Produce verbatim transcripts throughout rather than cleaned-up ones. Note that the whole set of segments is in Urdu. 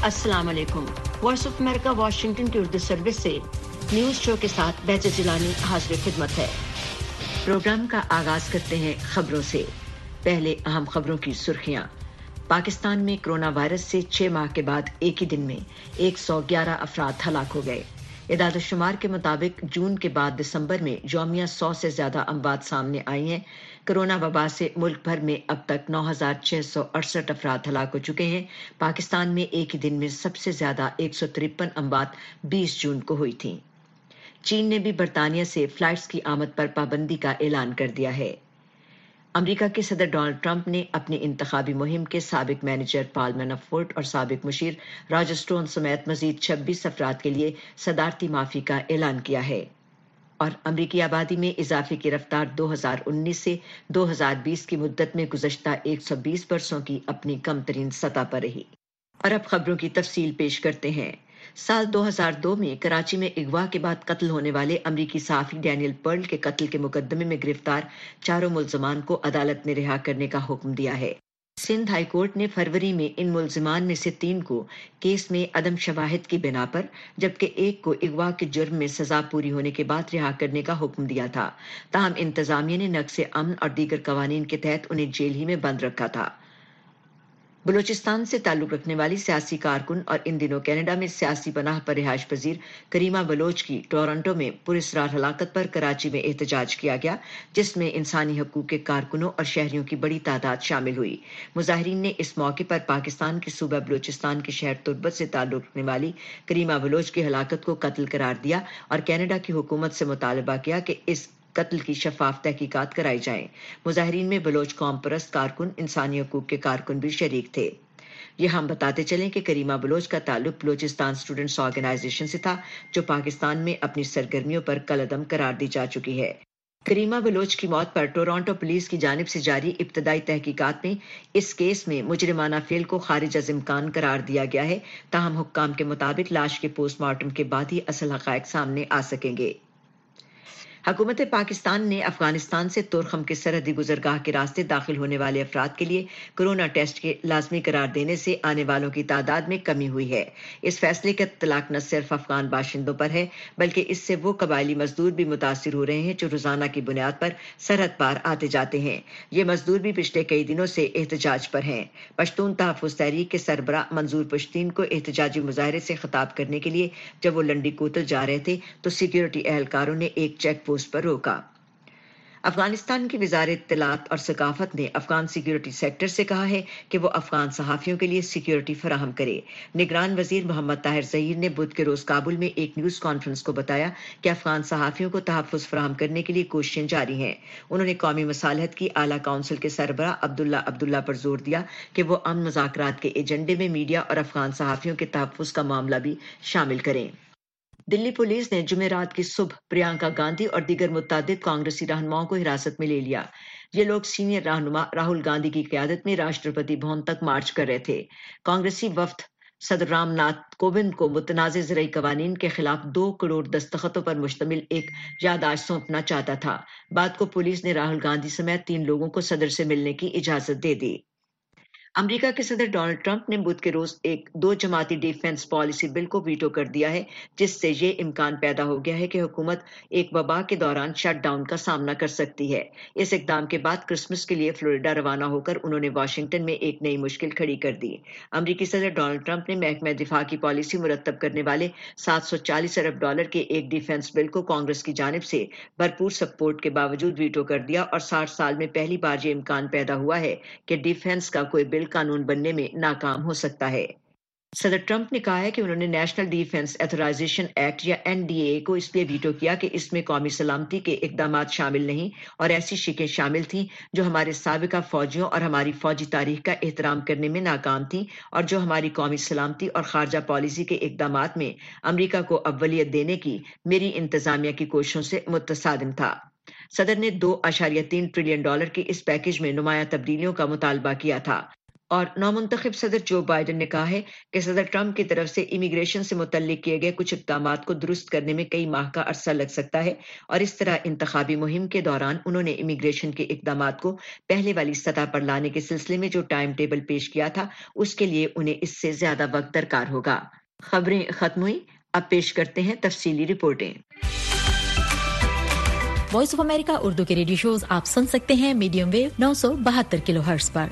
अस्सलाम वालेकुम। वॉइस ऑफ अमेरिका वाशिंगटन की उर्दू सर्विस से न्यूज़ शो के साथ बैज जिलानी हाजिर खिदमत है। प्रोग्राम का आगाज करते हैं खबरों से। पहले अहम खबरों की सुर्खियां। पाकिस्तान में कोरोना वायरस से छह माह के बाद एक ही दिन में एक सौ ग्यारह अफराद हलाक हो गए। इदाद-ओ-शुमार के मुताबिक जून के बाद दिसंबर में यौमिया सौ से ज्यादा अमवात सामने आई हैं। कोरोना वबा से मुल्क भर में अब तक नौ हजार छह सौ अड़सठ अफराद हलाक हो चुके हैं। पाकिस्तान में एक ही दिन में सबसे ज्यादा एक सौ तिरपन अमवात बीस जून को हुई थी। चीन ने भी बरतानिया से फ्लाइट्स की आमद पर पाबंदी का ऐलान कर दिया है। अमेरिका के सदर डोनाल्ड ट्रंप ने अपनी इंतखाबी मुहिम के साबिक मैनेजर पॉल मैनाफोर्ट और साबिक मुशीर रॉजर स्टोन समेत मजीद छब्बीस अफराद के लिए सदारती माफी का ऐलान किया है। और अमरीकी आबादी में इजाफे की रफ्तार दो हजार उन्नीस से दो हजार बीस की मुद्दत में गुज़श्ता एक सौ बीस बरसों की अपनी कम तरीन सतह पर रही। और अब खबरों की तफसील पेश करते हैं। साल दो हजार दो में कराची में अगवा के बाद कत्ल होने वाले अमरीकी सहाफ़ी डैनियल पर्ल के कत्ल के मुकदमे में गिरफ्तार चारों मुल्ज़मान को अदालत ने रिहा करने का हुक्म दिया है। सिंध हाई कोर्ट ने फरवरी में इन मुल्ज़िमान में से तीन को केस में अदम शवाहिद की बिना पर, जबकि एक को अगवा के जुर्म में सजा पूरी होने के बाद रिहा करने का हुक्म दिया था। ताहम इंतजामिया ने नक्शे अमन और दीगर कवानीन के तहत उन्हें जेल ही में बंद रखा था। बलूचिस्तान से ताल्लुक रखने वाली सियासी कारकुन और इन दिनों कनाडा में सियासी पनाह पर रिहाइश पजीर करीमा बलोच की टोरंटो में पुरस्रार हलाकत पर कराची में एहतजाज किया गया, जिसमें इंसानी हकूक के कारकुनों और शहरियों की बड़ी तादाद शामिल हुई। मुजाहिरीन ने इस मौके पर पाकिस्तान के सूबा बलूचिस्तान के शहर तुर्बत से ताल्लुक रखने वाली करीमा बलोच की हलाकत को कत्ल करार दिया और कनाडा की हुकूमत से मुतालबा किया कि इस कत्ल की शफाफ तहकीकात कराई जाएं। मुजाहिरीन में बलोच कौम परस्त कारकुन, इंसानी हकूक के कारकुन भी शरीक थे। ये हम बताते चलें कि करीमा बलोच का ताल्लुक बलूचिस्तान स्टूडेंट्स ऑर्गेनाइजेशन से था, जो पाकिस्तान में अपनी सरगर्मियों पर कलअदम करार दी जा चुकी है। करीमा बलोच की मौत पर टोरंटो पुलिस की जानिब से जारी इब्तदाई तहकीकात में इस केस में मुजरिमाना फेल को खारिज अज इम्कान करार दिया गया है। ताहम हुक्काम के मुताबिक लाश के पोस्टमार्टम के बाद ही असल हकायक सामने आ सकेंगे। हुकूमत पाकिस्तान ने अफगानिस्तान से तुरखम के सरहदी गुजरगाह के रास्ते दाखिल होने वाले अफराद के लिए कोरोना टेस्ट के लाजमी करार देने से आने वालों की तादाद में कमी हुई है। इस फैसले का इत्तलाक न सिर्फ अफगान बाशिंदों पर है, बल्कि इससे वो कबायली मजदूर भी मुतासिर हो रहे हैं जो रोजाना की बुनियाद पर सरहद पार आते जाते हैं। ये मजदूर भी पिछले कई दिनों से एहतजाज पर हैं। पश्तून तहफ़्फ़ुज़ तहरीक के सरबरा मंजूर पश्तीन को एहतजाजी मुजाहरे से खिताब करने के लिए जब वो लंडी कोतल जा रहे थे तो सिक्योरिटी एहलकारों ने एक चेक पोस्ट पर रोका। अफगानिस्तान की वज़ारत इत्तलात और सकाफत ने अफगान सिक्योरिटी सेक्टर से कहा है कि वो अफगान सहाफ़ियों के लिए सिक्योरिटी फराहम करे। निगरान वजीर मोहम्मद ताहिर ज़हीर ने बुध के रोज काबुल में एक न्यूज़ कॉन्फ्रेंस को बताया कि अफगान सहाफ़ियों को तहफ़्फ़ुज़ फराहम करने के लिए कोशिशें जारी हैं। उन्होंने कौमी मसालहत की आला काउंसिल के सरबरा अब्दुल्ला अब्दुल्ला पर जोर दिया कि वो अमन मुज़ाकरात के एजेंडे में मीडिया और अफगान सहाफ़ियों के तहफ़्फ़ुज़ का मामला भी शामिल करें। दिल्ली पुलिस ने जुमेरात की सुबह प्रियंका गांधी और दीगर मुत्तादिद कांग्रेसी रहनुमाओं को हिरासत में ले लिया। ये लोग सीनियर रहनुमा राहुल गांधी की क़यादत में राष्ट्रपति भवन तक मार्च कर रहे थे। कांग्रेसी वफ्द सदर रामनाथ कोविंद को मुतनाज़ ज़रई कवानीन के खिलाफ दो करोड़ दस्तखतों पर मुश्तमिल एक याददाश्त सौंपना चाहता था। बाद को पुलिस ने राहुल गांधी समेत तीन लोगों को सदर से मिलने की इजाजत दे दी। अमेरिका के सदर डोनाल्ड ट्रंप ने बुध के रोज एक दो जमाती डिफेंस पॉलिसी बिल को वीटो कर दिया है, जिससे ये इम्कान पैदा हो गया है कि हुकूमत एक वबा के दौरान शटडाउन का सामना कर सकती है। इस इकदाम के बाद क्रिसमस के लिए फ्लोरिडा रवाना होकर उन्होंने वाशिंगटन में एक नई मुश्किल खड़ी कर दी। अमेरिकी सदर डोनाल्ड ट्रंप ने महकमा दिफा की पॉलिसी मुरतब करने वाले सात सौ चालीस अरब डॉलर के एक डिफेंस बिल को कांग्रेस की जानिब से भरपूर सपोर्ट के बावजूद वीटो कर दिया और साठ साल में पहली बार ये इम्कान पैदा हुआ है कि डिफेंस का कोई बिल कानून बनने में नाकाम हो सकता है। सदर ट्रंप ने कहा है कि उन्होंने नेशनल डिफेंस ऑथराइजेशन एक्ट या एन डी ए को इसलिए वीटो किया कि इसमें कौमी सलामती के इकदामात शामिल नहीं और ऐसी शिकें शामिल थीं जो हमारे साबिका फौजियों और हमारी फौजी तारीख का एहतराम करने में नाकाम थीं और जो हमारी कौमी सलामती और खारजा पॉलिसी के इकदामात में अमरीका को अव्वलियत देने की मेरी इंतजामिया की कोशिशों से मुतसादिम था। सदर ने दो अशारिया तीन ट्रिलियन डॉलर के इस पैकेज में नुमाया तब्दीलियों का मुतालबा किया था اور نومنتخب صدر جو بائیڈن نے کہا ہے کہ صدر ٹرمپ کی طرف سے امیگریشن سے متعلق کیے گئے کچھ اقدامات کو درست کرنے میں کئی ماہ کا عرصہ لگ سکتا ہے، اور اس طرح انتخابی مہم کے دوران انہوں نے امیگریشن کے اقدامات کو پہلے والی سطح پر لانے کے سلسلے میں جو ٹائم ٹیبل پیش کیا تھا اس کے لیے انہیں اس سے زیادہ وقت درکار ہوگا۔ خبریں ختم ہوئی، اب پیش کرتے ہیں تفصیلی رپورٹیں۔ وائس آف امریکہ اردو کے ریڈیو شوز آپ سن سکتے ہیں میڈیم ویو نو سو بہتر کلو ہرٹز پر۔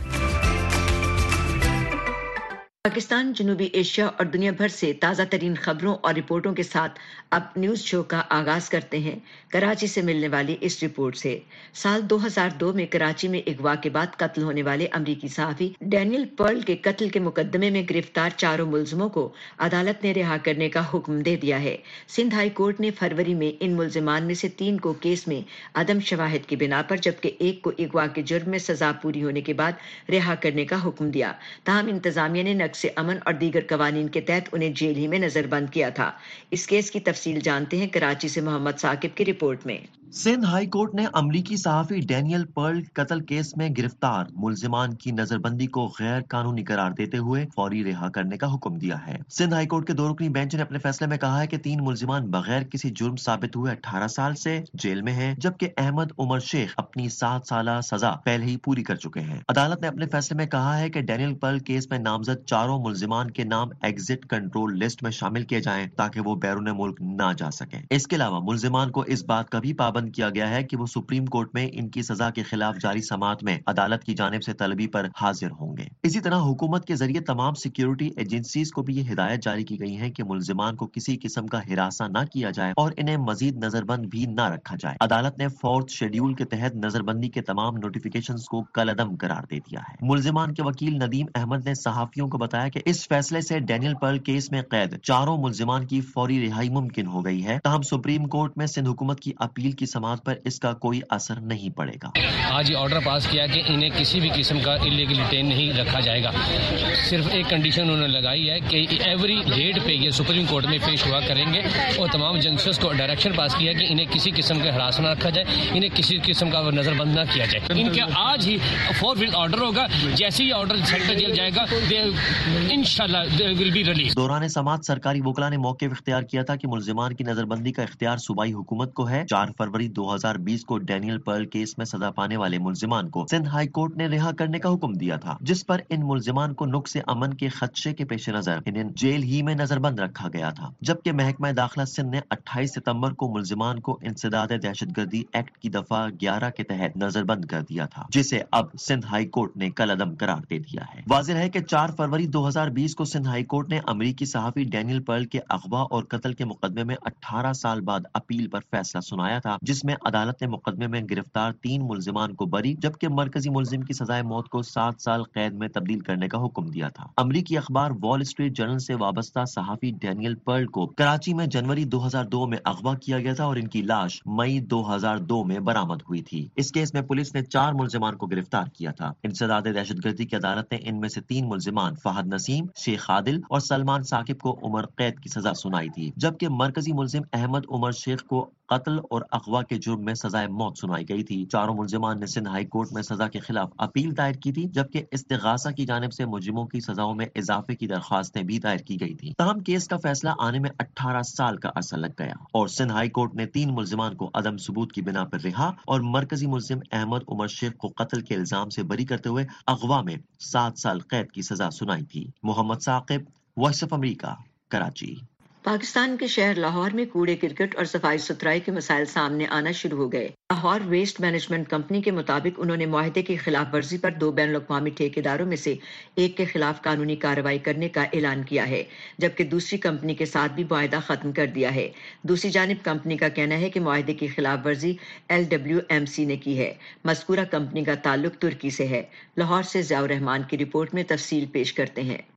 پاکستان، جنوبی ایشیا اور دنیا بھر سے تازہ ترین خبروں اور رپورٹوں کے ساتھ اب نیوز شو کا آغاز کرتے ہیں کراچی سے ملنے والی اس رپورٹ سے۔ سال دو ہزار دو میں کراچی میں اغوا کے بعد قتل ہونے والے امریکی صحافی ڈینیل پرل کے قتل کے مقدمے میں گرفتار چاروں ملزموں کو عدالت نے رہا کرنے کا حکم دے دیا ہے۔ سندھ ہائی کورٹ نے فروری میں ان ملزمان میں سے تین کو کیس میں عدم شواہد کی بنا پر جبکہ ایک کو اغوا کے جرم میں سزا پوری ہونے کے بعد رہا کرنے کا حکم دیا، تاہم انتظامیہ نے نقص امن اور دیگر قوانین کے تحت انہیں جیل ہی میں نظر بند کیا تھا۔ اس کیس کی تفصیل جانتے ہیں کراچی سے محمد ثاقب کی رپورٹ میں۔ سندھ ہائی کورٹ نے امریکی صحافی ڈینیل پرل قتل کیس میں گرفتار ملزمان کی نظر بندی کو غیر قانونی قرار دیتے ہوئے فوری رہا کرنے کا حکم دیا ہے۔ سندھ ہائی کورٹ کے دو رکنی بینچ نے اپنے فیصلے میں کہا ہے کہ تین ملزمان بغیر کسی جرم ثابت ہوئے اٹھارہ سال سے جیل میں ہیں، جبکہ احمد عمر شیخ اپنی سات سالہ سزا پہلے ہی پوری کر چکے ہیں۔ عدالت نے اپنے فیصلے میں کہا ہے کہ ڈینیل پرل کیس میں نامزد چاروں ملزمان کے نام ایگزٹ کنٹرول لسٹ میں شامل کیے جائیں تاکہ وہ بیرون ملک نہ جا سکیں۔ اس کے علاوہ ملزمان کو اس بات کا بھی پابند کیا گیا ہے کہ وہ سپریم کورٹ میں ان کی سزا کے خلاف جاری سماعت میں عدالت کی جانب سے طلبی پر حاضر ہوں گے۔ اسی طرح حکومت کے ذریعے تمام سیکیورٹی ایجنسیز کو بھی یہ ہدایت جاری کی گئی ہے کہ ملزمان کو کسی قسم کا ہراساں نہ کیا جائے اور انہیں مزید نظر بند بھی نہ رکھا جائے۔ عدالت نے فورتھ شیڈیول کے تحت نظر بندی کے تمام نوٹیفیکیشنز کو کالعدم قرار دے دیا ہے۔ ملزمان کے وکیل ندیم احمد نے صحافیوں کو بتایا کہ اس فیصلے سے ڈینیل پرل کیس میں قید چاروں ملزمان کی فوری رہائی ممکن ہو گئی ہے، تاہم سپریم کورٹ میں سندھ حکومت کی اپیل کی سماعت پر اس کا کوئی اثر نہیں پڑے گا۔ آج یہ آرڈر پاس کیا کہ انہیں کسی بھی قسم کا انلیگل ڈیٹین نہیں رکھا جائے گا۔ صرف ایک کنڈیشن انہوں نے لگائی ہے کہ ایوری ڈیٹ پہ یہ سپریم کورٹ میں پیش ہوا کریں گے، اور تمام جنگسٹرز کو ڈائریکشن پاس کیا کہ انہیں کسی قسم کا ہراس نہ رکھا جائے، انہیں کسی قسم کا نظر بند نہ کیا جائے۔ ان کا آج ہی فور ویل آرڈر ہوگا، جیسے ہی آرڈر سینٹرل جیل جائے گا انشاءاللہ دے ول بی ریلیز۔ دوران سماعت سرکاری وکلا نے موقف اختیار کیا تھا کہ ملزمان کی نظر بندی کا اختیار صوبائی حکومت کو ہے۔ چار فروری دو ہزار بیس کو ڈینیل پرل کیس میں سزا پانے والے ملزمان کو سندھ ہائی کورٹ نے رہا کرنے کا حکم دیا تھا، جس پر ان ملزمان کو نقص امن کے خدشے کے پیش نظر انہیں جیل ہی میں نظر بند رکھا گیا تھا، جبکہ محکمہ داخلہ سندھ نے اٹھائیس ستمبر کو ملزمان کو انسداد دہشت گردی ایکٹ کی دفعہ گیارہ کے تحت نظر بند کر دیا تھا، جسے اب سندھ ہائی کورٹ نے کالعدم قرار دے دیا ہے۔ واضح ہے کہ چار فروری دو ہزار بیس کو سندھ ہائی کورٹ نے امریکی صحافی ڈینیل پرل کے اغوا اور قتل کے مقدمے میں اٹھارہ سال بعد اپیل پر فیصلہ سنایا تھا، جس میں عدالت نے مقدمے میں گرفتار تین ملزمان کو بری جبکہ مرکزی ملزم کی سزائے موت کو سات سال قید میں تبدیل کرنے کا حکم دیا تھا۔ امریکی اخبار وال اسٹریٹ جرنل سے وابستہ صحافی ڈینیل پرل کو کراچی میں جنوری دو ہزار دو میں اغوا کیا گیا تھا اور ان کی لاش مئی دو ہزار دو میں برآمد ہوئی تھی۔ اس کیس میں پولیس نے چار ملزمان کو گرفتار کیا تھا۔ انسداد دہشت گردی کی عدالت نے ان میں سے تین ملزمان فہد نسیم، شیخ عادل اور سلمان ثاقب کو عمر قید کی سزا سنائی تھی، جبکہ مرکزی ملزم احمد عمر شیخ کو قتل اور اغوا کے جرم میں سزائے موت سنائی گئی تھی۔ چاروں ملزمان نے سندھ ہائی کورٹ میں سزا کے خلاف اپیل دائر کی تھی، جبکہ استغاثہ کی جانب سے مجرموں کی سزاؤں میں اضافے کی درخواستیں بھی دائر کی گئی تھی۔ تاہم کیس کا فیصلہ آنے میں اٹھارہ سال کا عرصہ لگ گیا اور سندھ ہائی کورٹ نے تین ملزمان کو عدم ثبوت کی بنا پر رہا اور مرکزی ملزم احمد عمر شیخ کو قتل کے الزام سے بری کرتے ہوئے اغوا میں سات سال قید کی سزا سنائی تھی۔ Muhammad Saqib, Voice of America, Karachi. Pakistan کے شہر لاہور میں کوڑے کرکٹ اور صفائی ستھرائی کے مسائل سامنے آنا شروع ہو گئے۔ لاہور ویسٹ مینجمنٹ کمپنی کے مطابق انہوں نے معاہدے کی خلاف ورزی پر دو بین الاقوامی ٹھیکیداروں میں سے ایک کے خلاف قانونی کارروائی کرنے کا اعلان کیا ہے، جبکہ دوسری کمپنی کے ساتھ بھی معاہدہ ختم کر دیا ہے۔ دوسری جانب کمپنی کا کہنا ہے کہ معاہدے کی خلاف ورزی ایل ڈبلیو ایم سی نے کی ہے۔ مذکورہ کمپنی کا تعلق ترکی سے ہے۔ لاہور سے ضیاء الرحمان کی رپورٹ میں تفصیل پیش کرتے ہیں۔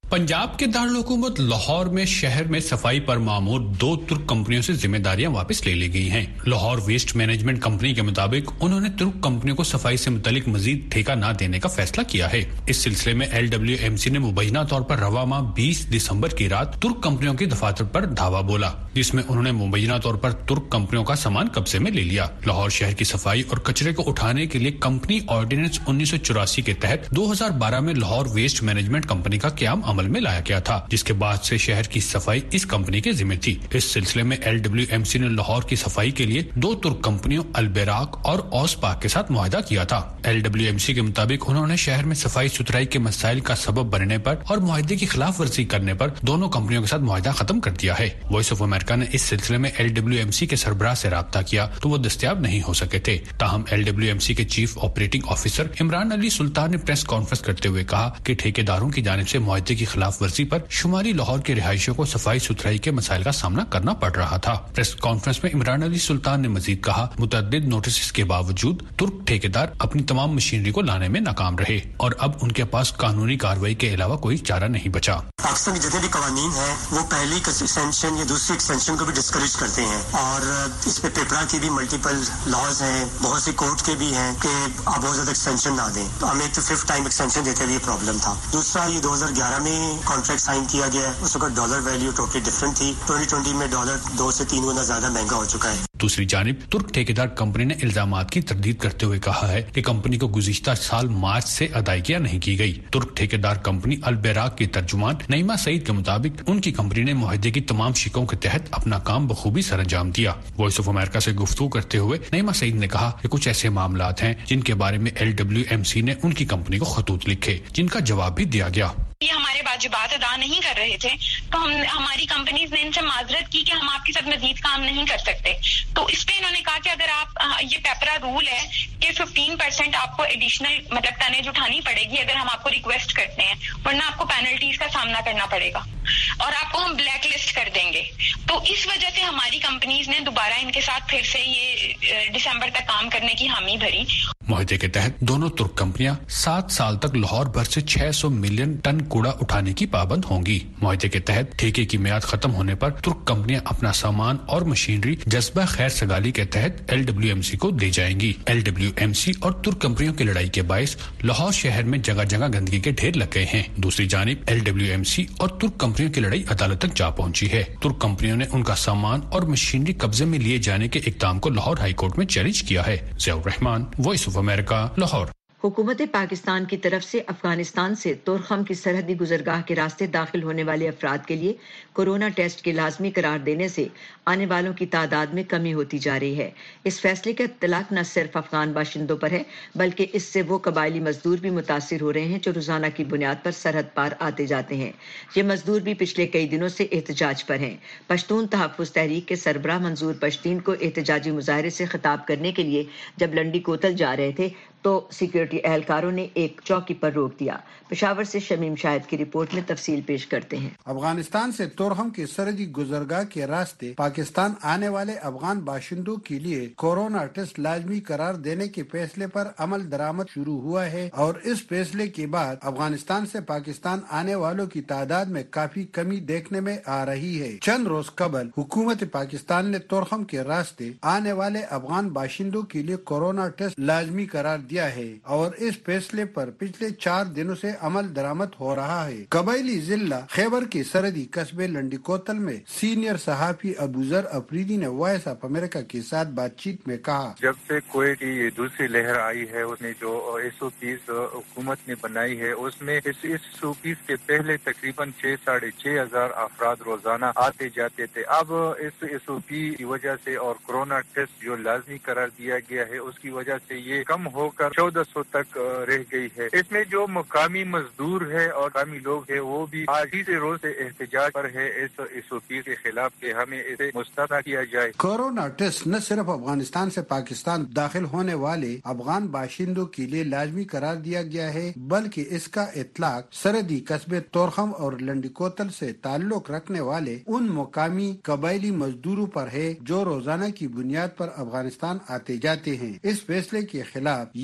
पंजाब के दारुल-हुकूमत लाहौर में शहर में सफाई पर मामूर दो तुर्क कंपनियों से जिम्मेदारियां वापस ले ली गई हैं। लाहौर वेस्ट मैनेजमेंट कंपनी के मुताबिक उन्होंने तुर्क कंपनियों को सफाई से मुतालिक मजीद ठेका न देने का फैसला किया है। इस सिलसिले में एल डब्ल्यू एम सी ने मुबैना तौर पर रवा माह बीस दिसंबर की रात तुर्क कंपनियों की दफातर पर धावा बोला, जिसमें उन्होंने मुबैना तौर पर तुर्क कंपनियों का सामान कब्जे में ले लिया। लाहौर शहर की सफाई और कचरे को उठाने के लिए कंपनी ऑर्डिनेंस उन्नीस सौ चौरासी के तहत दो हजार बारह में लाहौर वेस्ट मैनेजमेंट कंपनी का क्याम अमल में लाया गया था, जिसके बाद से शहर की सफाई इस कंपनी के जिम्मे थी। इस सिलसिले में एल डब्ल्यू एम सी ने लाहौर की सफाई के लिए दो तुर्क कंपनियों अलबेराक और ओसपाक के साथ मुआहदा किया था। एल डब्ल्यू एम सी के मुताबिक उन्होंने शहर में सफाई सुथराई के मसाइल का सबब बनने पर और मुआहदे की खिलाफ वर्जी करने पर दोनों कंपनियों के साथ मुआहदा खत्म कर दिया है। वॉइस ऑफ अमेरिका ने इस सिलसिले में एल डब्ल्यू एम सी के सरबराह से राब्ता किया तो वो दस्तयाब नहीं हो सके थे। ताहम एल डब्ल्यू एम सी के chief operating officer Imran Ali Sultan ने प्रेस कॉन्फ्रेंस करते हुए कहा कि ठेकेदारों की जानिब से मुआहदे की खिलाफ वर्जी पर शुमारी लाहौर के रिहायशियों को सफाई सुथराई के मसाइल का सामना करना पड़ रहा था। प्रेस कॉन्फ्रेंस में इमरान अली सुल्तान ने मजीद कहा, मुतअद्दिद नोटिस के बावजूद तुर्क ठेकेदार अपनी तमाम मशीनरी को लाने में नाकाम रहे और अब उनके पास कानूनी कार्रवाई के अलावा कोई चारा नहीं बचा। पाकिस्तान के जितने भी कानून हैं वो पहली एक्सटेंशन या दूसरी एक्सटेंशन को भी डिस्करेज करते हैं और इस पे पेपरा की भी मल्टीपल लॉज हैं, बहुत सी कोर्ट के भी हैं कि आप बहुत ज्यादा एक्सटेंशन ना दें। तो हमें तो फिफ्थ टाइम एक्सटेंशन देते हुए प्रॉब्लम था। दूसरा, ये दो हजार ग्यारह में कॉन्ट्रैक्ट साइन किया गया, उस वक्त डॉलर वैल्यू टोटली डिफरेंट थी। ट्वेंटी ट्वेंटी में डॉलर दो से तीन गुना ज्यादा महंगा हो चुका है। दूसरी जानिब तुर्क ठेकेदार कंपनी ने इल्जामात की तरदीद करते हुए कहा है कि कंपनी को गुज़िश्ता साल मार्च से अदायगियां नहीं की गई। तुर्क ठेकेदार कंपनी अलबेराक की तर्जुमान नईमा सईद के मुताबिक उनकी कंपनी ने मुआहदे की तमाम शिकों के तहत अपना काम बखूबी सरअंजाम दिया। वॉइस ऑफ अमेरिका से गुफ्तगू करते हुए नईमा सईद ने कहा कि कुछ ऐसे मामलात हैं जिनके बारे में एल डब्ल्यू एम सी ने उनकी कंपनी को खतूत लिखे, जिनका जवाब भी दिया गया। ये हमारे वाजिबात अदा नहीं कर रहे थे तो हम हमारी कंपनीज ने इनसे माजरत की कि हम आपके साथ मजीद काम नहीं कर सकते। तो इस पे इन्होंने कहा कि अगर आप ये पेपरा रूल है कि फिफ्टीन परसेंट आपको एडिशनल मतलब टनेज उठानी पड़ेगी अगर हम आपको रिक्वेस्ट करते हैं, वरना आपको पेनल्टीज का सामना करना पड़ेगा और आपको हम ब्लैक लिस्ट कर देंगे। तो इस वजह से हमारी कंपनीज ने दोबारा इनके साथ फिर से ये दिसंबर तक काम करने की हामी भरी। मुआहदे के तहत दोनों तुर्क कंपनियां सात साल तक लाहौर भर से छह सौ मिलियन टन कूड़ा उठाने की पाबंद होंगी। मुआहदे के तहत ठेके की मियाद खत्म होने पर तुर्क कंपनियां अपना सामान और मशीनरी जज्बा खैर सगाली के तहत एल डब्ल्यू एम सी को दे जाएंगी। एल डब्ल्यू एम सी और तुर्क कंपनियों की लड़ाई के बायस लाहौर शहर में जगह जगह गंदगी के ढेर लग गए हैं। दूसरी जानिब एल डब्ल्यू एम सी और तुर्क कंपनियों की लड़ाई अदालत तक जा पहुंची है। तुर्क कंपनियों ने उनका सामान और मशीनरी कब्जे में लिए जाने के इक़दाम को लाहौर हाई कोर्ट में चैलेंज किया है। Ziaur Rehman, Voice of America, Lahore. हुकूमत पाकिस्तान की तरफ से अफगानिस्तान से तोरखम की सरहदी गुजरगाह के रास्ते दाखिल होने वाले अफराद के लिए कोरोना टेस्ट के लाजमी करार देने से आने वालों की तादाद में कमी होती जा रही है। इस फैसले का इत्तलाक न सिर्फ अफगान बाशिंदों पर है बल्कि इससे वो कबायली मजदूर भी मुतासिर हो रहे हैं जो रोजाना की बुनियाद पर सरहद पार आते जाते हैं। ये मजदूर भी पिछले कई दिनों से एहतजाज पर हैं। पश्तून तहफ़्फ़ुज़ तहरीक के सरबराह मंजूर पश्तीन को एहतजाजी मुजाहरे से खिताब करने के लिए जब लंडी कोतल जा रहे थे तो सिक्योरिटी एहलकारों ने एक चौकी पर रोक दिया। पेशावर से शमीम शाहिद की रिपोर्ट में तफसील पेश करते हैं। अफगानिस्तान से तोरखम की सरहदी गुजरगाह के रास्ते पाकिस्तान आने वाले अफगान बाशिंदों के लिए कोरोना टेस्ट लाजमी करार देने के फैसले पर अमल दरामद शुरू हुआ है और इस फैसले के बाद अफगानिस्तान से पाकिस्तान आने वालों की तादाद में काफी कमी देखने में आ रही है। चंद रोज कबल हुकूमत पाकिस्तान ने तोरखम के रास्ते आने वाले अफगान बाशिंदों के लिए कोरोना टेस्ट लाजमी करार दिया है और इस फैसले पर पिछले चार दिनों से अमल दरामद हो रहा है। कबायली जिला खैबर के सरहदी कस्बे लंडी कोतल में सीनियर सहाफी अबूजर अफरीदी ने वॉइस ऑफ अमेरिका के साथ बातचीत में कहा, जब से कोविड की दूसरी लहर आई है उसने जो एस ओ पीज हुकूमत ने बनाई है उसमें इस एस ओ पीज के पहले तकरीबन छह साढ़े छह हजार अफराद रोजाना आते जाते थे। अब इस एस ओ पी की वजह से और कोरोना टेस्ट जो लाजमी करार दिया गया है उसकी वजह से ये कम होकर चौदह सौ तक रह गई है। इसमें जो मुकामी मजदूर है और मुकामी लोग है वो भी आज ही से रोज से एहतजाज पर है इस एस ओ पी के खिलाफ कि हमें इसे मुस्तरद किया जाए। कोरोना टेस्ट न सिर्फ अफगानिस्तान से पाकिस्तान दाखिल होने वाले अफगान बाशिंदों के लिए लाजमी करार दिया गया है बल्कि इसका इतलाक सरहदी कस्बे तोरखम और लंडीकोतल से ताल्लुक रखने वाले उन मुकामी कबायली मजदूरों पर है जो रोजाना की बुनियाद पर अफगानिस्तान आते जाते हैं। इस फैसले के खिलाफ ये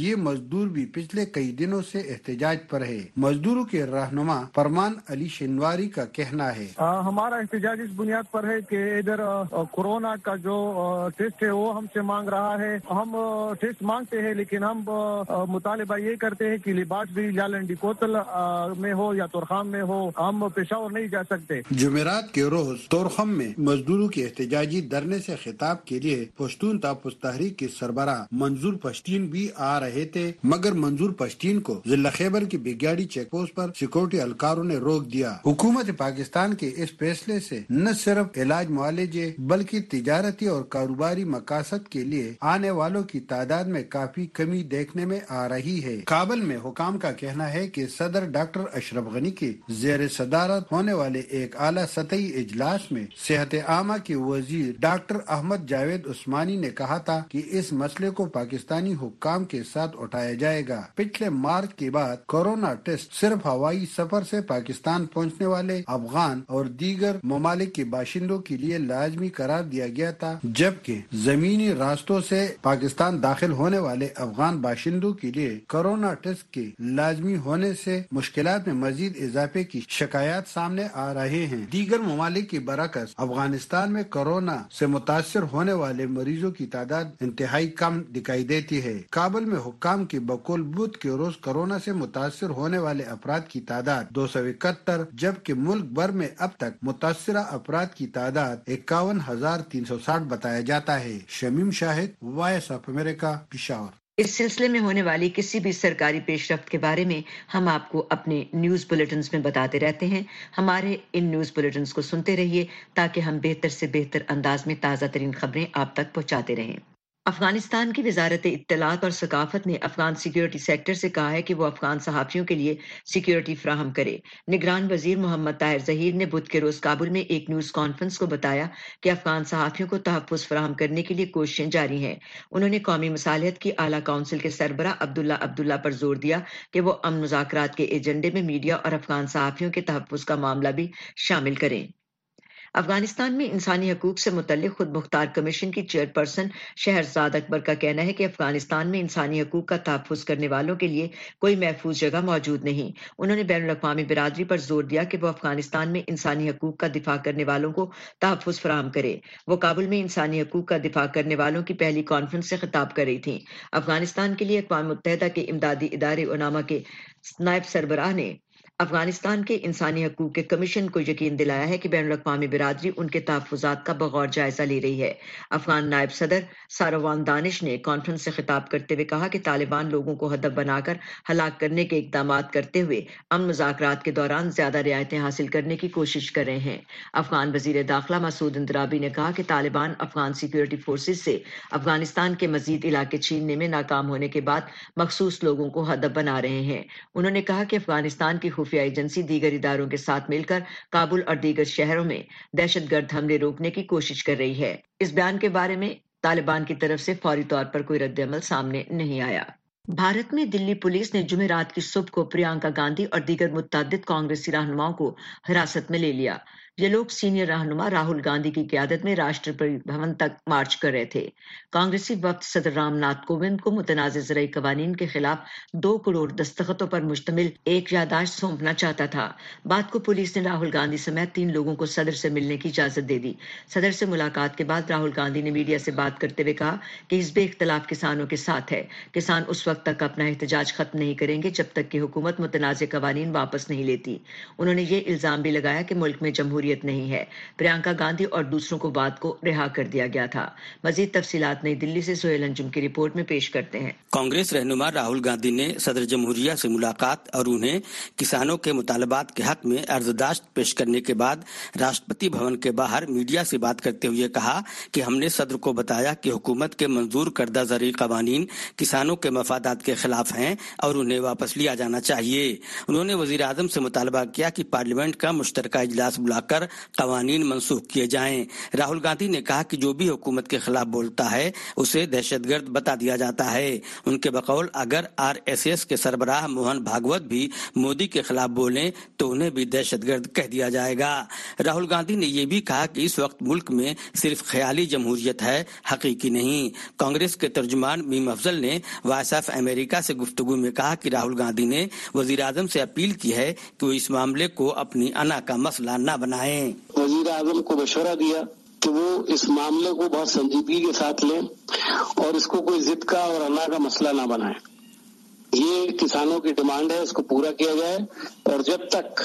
یہ مزدور بھی پچھلے کئی دنوں سے احتجاج پر ہے۔ مزدوروں کے رہنما فرمان علی شنواری کا کہنا ہے، ہمارا احتجاج اس بنیاد پر ہے کہ ادھر کورونا کا جو ٹیسٹ ہے وہ ہم سے مانگ رہا ہے۔ ہم ٹیسٹ مانگتے ہیں لیکن ہم مطالبہ یہ کرتے ہیں کہ لباس بھی جالنڈی کوتل میں ہو یا تورخم میں ہو، ہم پشاور نہیں جا سکتے۔ جمعرات کے روز تورخم میں مزدوروں کے احتجاجی دھرنے سے خطاب کے لیے پشتون تحفظ تحریک کے سربراہ منظور پشتین بھی آ رہے تھے، مگر منظور پشتین کو ضلع خیبر کی بگیاڑی چیک پوسٹ پر سیکورٹی اہلکاروں نے روک دیا۔ حکومت پاکستان کے اس فیصلے سے نہ صرف علاج معالجے بلکہ تجارتی اور کاروباری مقاصد کے لیے آنے والوں کی تعداد میں کافی کمی دیکھنے میں آ رہی ہے۔ کابل میں حکام کا کہنا ہے کہ صدر ڈاکٹر اشرف غنی کے زیر صدارت ہونے والے ایک اعلیٰ سطحی اجلاس میں صحت عامہ کے وزیر ڈاکٹر احمد جاوید عثمانی نے کہا تھا کہ اس مسئلے کو پاکستانی حکام کے ساتھ اٹھایا جائے گا۔ پچھلے مارچ کے بعد کورونا ٹیسٹ صرف ہوائی سفر سے پاکستان پہنچنے والے افغان اور دیگر ممالک کے باشندوں کے لیے لازمی قرار دیا گیا تھا، جبکہ زمینی راستوں سے پاکستان داخل ہونے والے افغان باشندوں کے لیے کورونا ٹیسٹ کے لازمی ہونے سے مشکلات میں مزید اضافے کی شکایات سامنے آ رہے ہیں۔ دیگر ممالک کے برعکس افغانستان میں کورونا سے متاثر ہونے والے مریضوں کی تعداد انتہائی کم دکھائی دیتی ہے۔ کابل میں حکام کے بقول بدھ کے روز کورونا سے متاثر ہونے والے افراد کی تعداد دو سو اکہتر، جبکہ ملک بھر میں اب تک متاثرہ افراد کی تعداد اکاون ہزار تین سو ساٹھ بتایا جاتا ہے۔ Shamim Shahid, Voice of America, Peshawar. اس سلسلے میں ہونے والی کسی بھی سرکاری پیش رفت کے بارے میں ہم آپ کو اپنے نیوز بلیٹنز میں بتاتے رہتے ہیں۔ ہمارے ان نیوز بلیٹنز کو سنتے رہیے تاکہ ہم بہتر سے بہتر انداز میں تازہ ترین خبریں آپ تک پہنچاتے رہیں۔ افغانستان کی وزارت اطلاعات اور ثقافت نے افغان سیکیورٹی سیکٹر سے کہا ہے کہ وہ افغان صحافیوں کے لیے سیکیورٹی فراہم کرے۔ نگران وزیر محمد طاہر ظہیر نے بدھ کے روز کابل میں ایک نیوز کانفرنس کو بتایا کہ افغان صحافیوں کو تحفظ فراہم کرنے کے لیے کوششیں جاری ہیں۔ انہوں نے قومی مصالحت کی اعلیٰ کونسل کے سربراہ عبداللہ عبداللہ پر زور دیا کہ وہ امن مذاکرات کے ایجنڈے میں میڈیا اور افغان صحافیوں کے تحفظ کا معاملہ بھی شامل کریں۔ افغانستان میں انسانی حقوق سے متعلق خود مختار کمیشن کی چیئرپرسن شہرزاد اکبر کا کہنا ہے کہ افغانستان میں انسانی حقوق کا تحفظ کرنے والوں کے لیے کوئی محفوظ جگہ موجود نہیں۔ انہوں نے بین الاقوامی برادری پر زور دیا کہ وہ افغانستان میں انسانی حقوق کا دفاع کرنے والوں کو تحفظ فراہم کرے۔ وہ کابل میں انسانی حقوق کا دفاع کرنے والوں کی پہلی کانفرنس سے خطاب کر رہی تھیں۔ افغانستان کے لیے اقوام متحدہ کے امدادی ادارے اناما کے نائب سربراہ نے افغانستان کے انسانی حقوق کے کمیشن کو یقین دلایا ہے کہ بین الاقوامی برادری ان کے تحفظات کا بغور جائزہ لے رہی ہے۔ افغان نائب صدر ساروان دانش نے کانفرنس سے خطاب کرتے ہوئے کہا کہ طالبان لوگوں کو ہدف بنا کر ہلاک کرنے کے اقدامات کرتے ہوئے امن مذاکرات کے دوران زیادہ رعایتیں حاصل کرنے کی کوشش کر رہے ہیں۔ افغان وزیر داخلہ مسعود اندرابی نے کہا کہ طالبان افغان سیکیورٹی فورسز سے افغانستان کے مزید علاقے چھیننے میں ناکام ہونے کے بعد مخصوص لوگوں کو ہدف بنا رہے ہیں۔ انہوں نے کہا کہ افغانستان کی خفیہ ایجنسی دیگر اداروں کے ساتھ مل کر کابل اور دیگر شہروں میں دہشت گرد حملے روکنے کی کوشش کر رہی ہے۔ اس بیان کے بارے میں طالبان کی طرف سے فوری طور پر کوئی رد عمل سامنے نہیں آیا۔ بھارت میں دلی پولیس نے جمعرات کی صبح کو پرینکا گاندھی اور دیگر متعدد کانگریسی رہنماؤں کو حراست میں لے لیا۔ یہ لوگ سینئر رہنما راہل گاندھی کی قیادت میں راشٹرپتی بھون تک مارچ کر رہے تھے۔ کانگریسی وفد صدر رام ناتھ کووند کو متنازع زرعی قوانین کے خلاف دو کروڑ دستخطوں پر مشتمل ایک یادداشت سونپنا چاہتا تھا۔ بعد کو پولیس نے راہل گاندھی سمیت تین لوگوں کو صدر سے ملنے کی اجازت دے دی۔ صدر سے ملاقات کے بعد راہل گاندھی نے میڈیا سے بات کرتے ہوئے کہا کہ حزب اختلاف کسانوں کے ساتھ ہے۔ کسان اس وقت تک اپنا احتجاج ختم نہیں کریں گے جب تک کہ حکومت متنازع قوانین واپس نہیں لیتی۔ انہوں نے یہ الزام بھی لگایا کہ ملک میں جمہوریت نہیں ہے۔ پرینکا گاندھی اور دوسروں کو بعد کو رہا کر دیا گیا تھا۔ مزید تفصیلات نئی دلی سے سہیل انجم کی رپورٹ میں پیش کرتے ہیں۔ کانگریس رہنما راہل گاندھی نے صدر جمہوریہ سے ملاقات اور انہیں کسانوں کے مطالبات کے حق میں عرضداشت پیش کرنے کے بعد راشٹرپتی بھون کے باہر میڈیا سے بات کرتے ہوئے کہا کہ ہم نے صدر کو بتایا کہ حکومت کے منظور کردہ زرعی قوانین کسانوں کے مفادات کے خلاف ہیں اور انہیں واپس لیا جانا چاہیے۔ انہوں نے وزیر اعظم سے مطالبہ کیا کہ پارلیمنٹ کا مشترکہ اجلاس بلا کر قوانین منسوخ کیے جائیں۔ راہل گاندھی نے کہا کہ جو بھی حکومت کے خلاف بولتا ہے اسے دہشت گرد بتا دیا جاتا ہے۔ ان کے بقول اگر آر ایس ایس کے سربراہ موہن بھاگوت بھی مودی کے خلاف بولیں تو انہیں بھی دہشت گرد کہہ دیا جائے گا۔ راہل گاندھی نے یہ بھی کہا کہ اس وقت ملک میں صرف خیالی جمہوریت ہے، حقیقی نہیں۔ کانگریس کے ترجمان میم افضل نے وائس آف امریکہ سے گفتگو میں کہا کہ راہل گاندھی نے وزیر اعظم سے اپیل کی ہے کہ وہ اس معاملے کو اپنی انا کا مسئلہ نہ بنائیں۔ وزیر اعظم کو مشورہ دیا کہ وہ اس معاملے کو بہت سنجیدگی کے ساتھ لیں اور اس کو کوئی ضد کا اور انا کا مسئلہ نہ بنائیں۔ یہ کسانوں کی ڈیمانڈ ہے، اس کو پورا کیا جائے، اور جب تک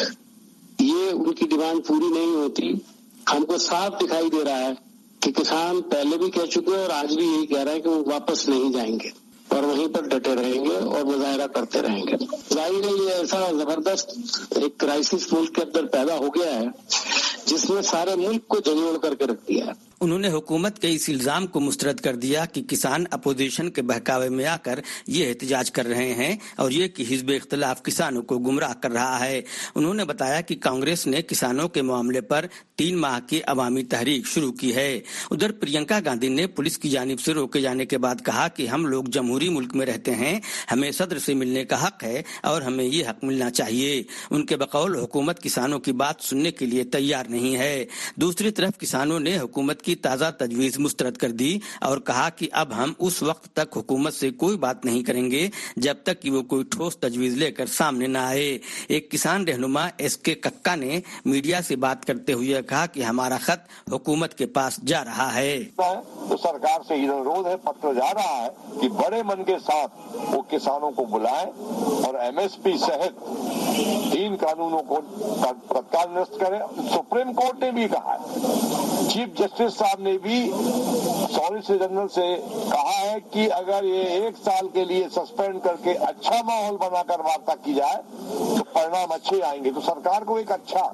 یہ ان کی ڈیمانڈ پوری نہیں ہوتی ہم کو صاف دکھائی دے رہا ہے کہ کسان پہلے بھی کہہ چکے ہیں اور آج بھی یہی کہہ رہے ہیں کہ وہ واپس نہیں جائیں گے اور وہیں پر ڈٹے رہیں گے اور مظاہرہ کرتے رہیں گے۔ ظاہر ہے یہ ایسا زبردست ایک کرائسس ملک کے اندر پیدا ہو گیا ہے جس نے سارے ملک کو جھنجھوڑ کر کے رکھ دیا ہے۔ انہوں نے حکومت کے اس الزام کو مسترد کر دیا کہ کسان اپوزیشن کے بہکاوے میں آ کر یہ احتجاج کر رہے ہیں اور یہ کہ حزب اختلاف کسانوں کو گمراہ کر رہا ہے۔ انہوں نے بتایا کہ کانگریس نے کسانوں کے معاملے پر تین ماہ کی عوامی تحریک شروع کی ہے۔ ادھر پرینکا گاندھی نے پولیس کی جانب سے روکے جانے کے بعد کہا کہ ہم لوگ جمہوری ملک میں رہتے ہیں، ہمیں صدر سے ملنے کا حق ہے اور ہمیں یہ حق ملنا چاہیے۔ ان کے بقول حکومت کسانوں کی بات سننے کے لیے تیار نہیں ہے۔ دوسری طرف کسانوں نے حکومت کی تازہ تجویز مسترد کر دی اور کہا کہ اب ہم اس وقت تک حکومت سے کوئی بات نہیں کریں گے جب تک کہ وہ کوئی ٹھوس تجویز لے کر سامنے نہ آئے۔ ایک کسان رہنما ایس کے ککا نے میڈیا سے بات کرتے ہوئے کہا کہ ہمارا خط حکومت کے پاس جا رہا ہے۔ تو سرکار سے یہ انوروھ ہے، پتر جا رہا ہے کہ بڑے من کے ساتھ وہ کسانوں کو بلائیں اور ایم ایس پی سہت تین قانونوں کو تتکال نرست کریں۔ سپریم کورٹ نے بھی کہا ہے، چیف جسٹس صاحب نے بھی سالیسیٹر جنرل سے کہا ہے کہ اگر یہ ایک سال کے لیے سسپینڈ کر کے اچھا ماحول بنا کر وارتا کی جائے تو پرینام اچھے آئیں گے۔ تو سرکار کو ایک اچھا